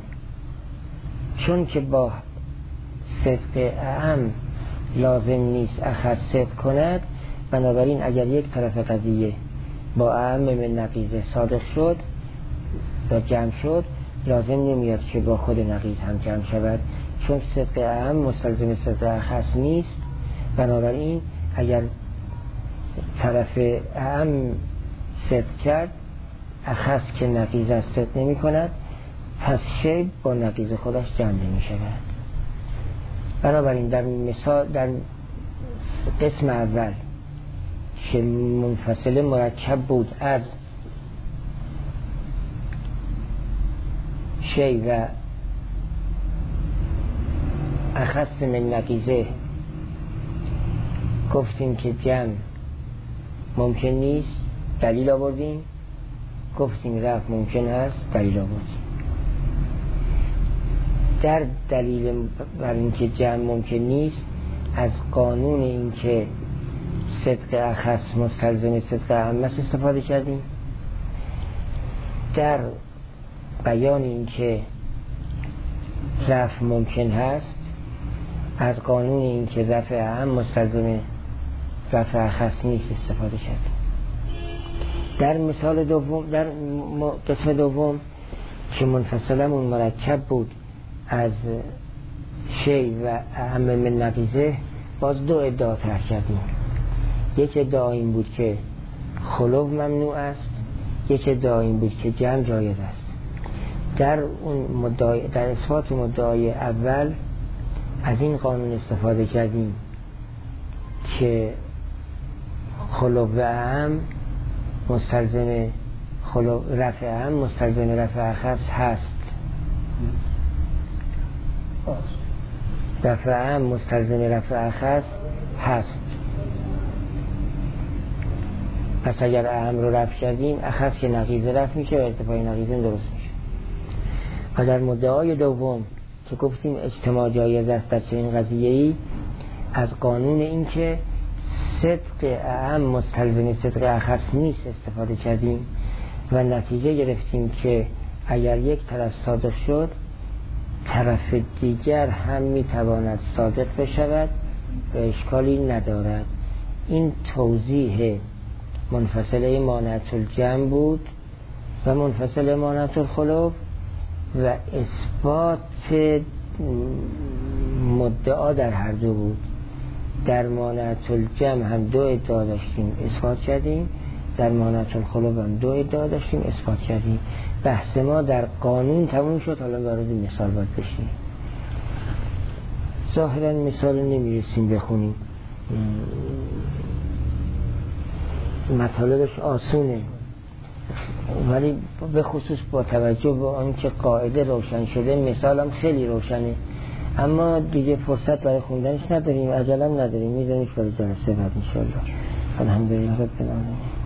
Speaker 1: چون که با صدق اعم لازم نیست اخذ صدق کند، بنابراین اگر یک طرف قضیه با اعم من نقیضه صادق شد و جمع شد لازم نمیاد که با خود نقیض هم جمع شود، چون صدق اعم مستلزم صدق اخص نیست. بنابراین اگر طرف اعم صدق کرد اخص که نقیض از صدق نمی کند، پس شی با نقیض خودش جمع نمی شود. بنابراین در مثال در قسم اول که منفصل مرکب بود از شی و اخص من نقیضه گفتیم که جمع ممکن نیست، دلیل آوردیم. گفتیم رفع ممکن است، دلیل آوردیم. در دلیل بر اینکه جمع ممکن نیست از قانون اینکه صدق اخص مستلزم صدق اعم استفاده کردیم. در بیان اینکه رفع ممکن هست از قانون اینکه رفع اعم مستلزم رفع اخص نیست استفاده کردیم. در مثال دوم، در قسم دوم که منفصلمون مرکب بود از شی و اهم من نقیضه باز دو ادعا طرح کردیم. یک ادعا این بود که خلو ممنوع است، یک ادعا این بود که جمع جایز است. در اثبات مدعای اول از این قانون استفاده کردیم که خلو اهم مستلزم رفع اهم مستلزم رفع اخص هست. رفع اهم مستلزم رفع اخص هست. پس اگر اهم رو رفع کردیم اخص که نقیضه رفع میشه و ارتفاع نقیضه درست میشه. و در مدعای دوم که گفتیم اجتماع جایز است در چنین قضیه‌ای، از قانون این که صدق اهم مستلزم صدق اخص نیست استفاده کردیم و نتیجه گرفتیم که اگر یک طرف صادق شد طرف دیگر هم میتواند صادق بشود و اشکالی ندارد. این توضیح منفصله مانعة الجمع بود و منفصل مانعة الخلو و اثبات مدعا در هر دو بود. در مانعة الجمع هم دو ادعا داشتیم اثبات کردیم، در مانعة الخلو هم دو ادعا داشتیم اثبات کردیم. بحث ما در قانون تموم شد، حالا وارد مثال باید بشیم. ظاهرا مثال نمیرسیم بخونیم، مطالبش آسونه، ولی به خصوص با توجه به آنکه قاعده روشن شده مثال هم خیلی روشنه، اما دیگه فرصت برای خوندنش نداریم، عجله نداریم، میذاریمش برای جلسه بعد انشاءالله. الحمدلله رب العالمین.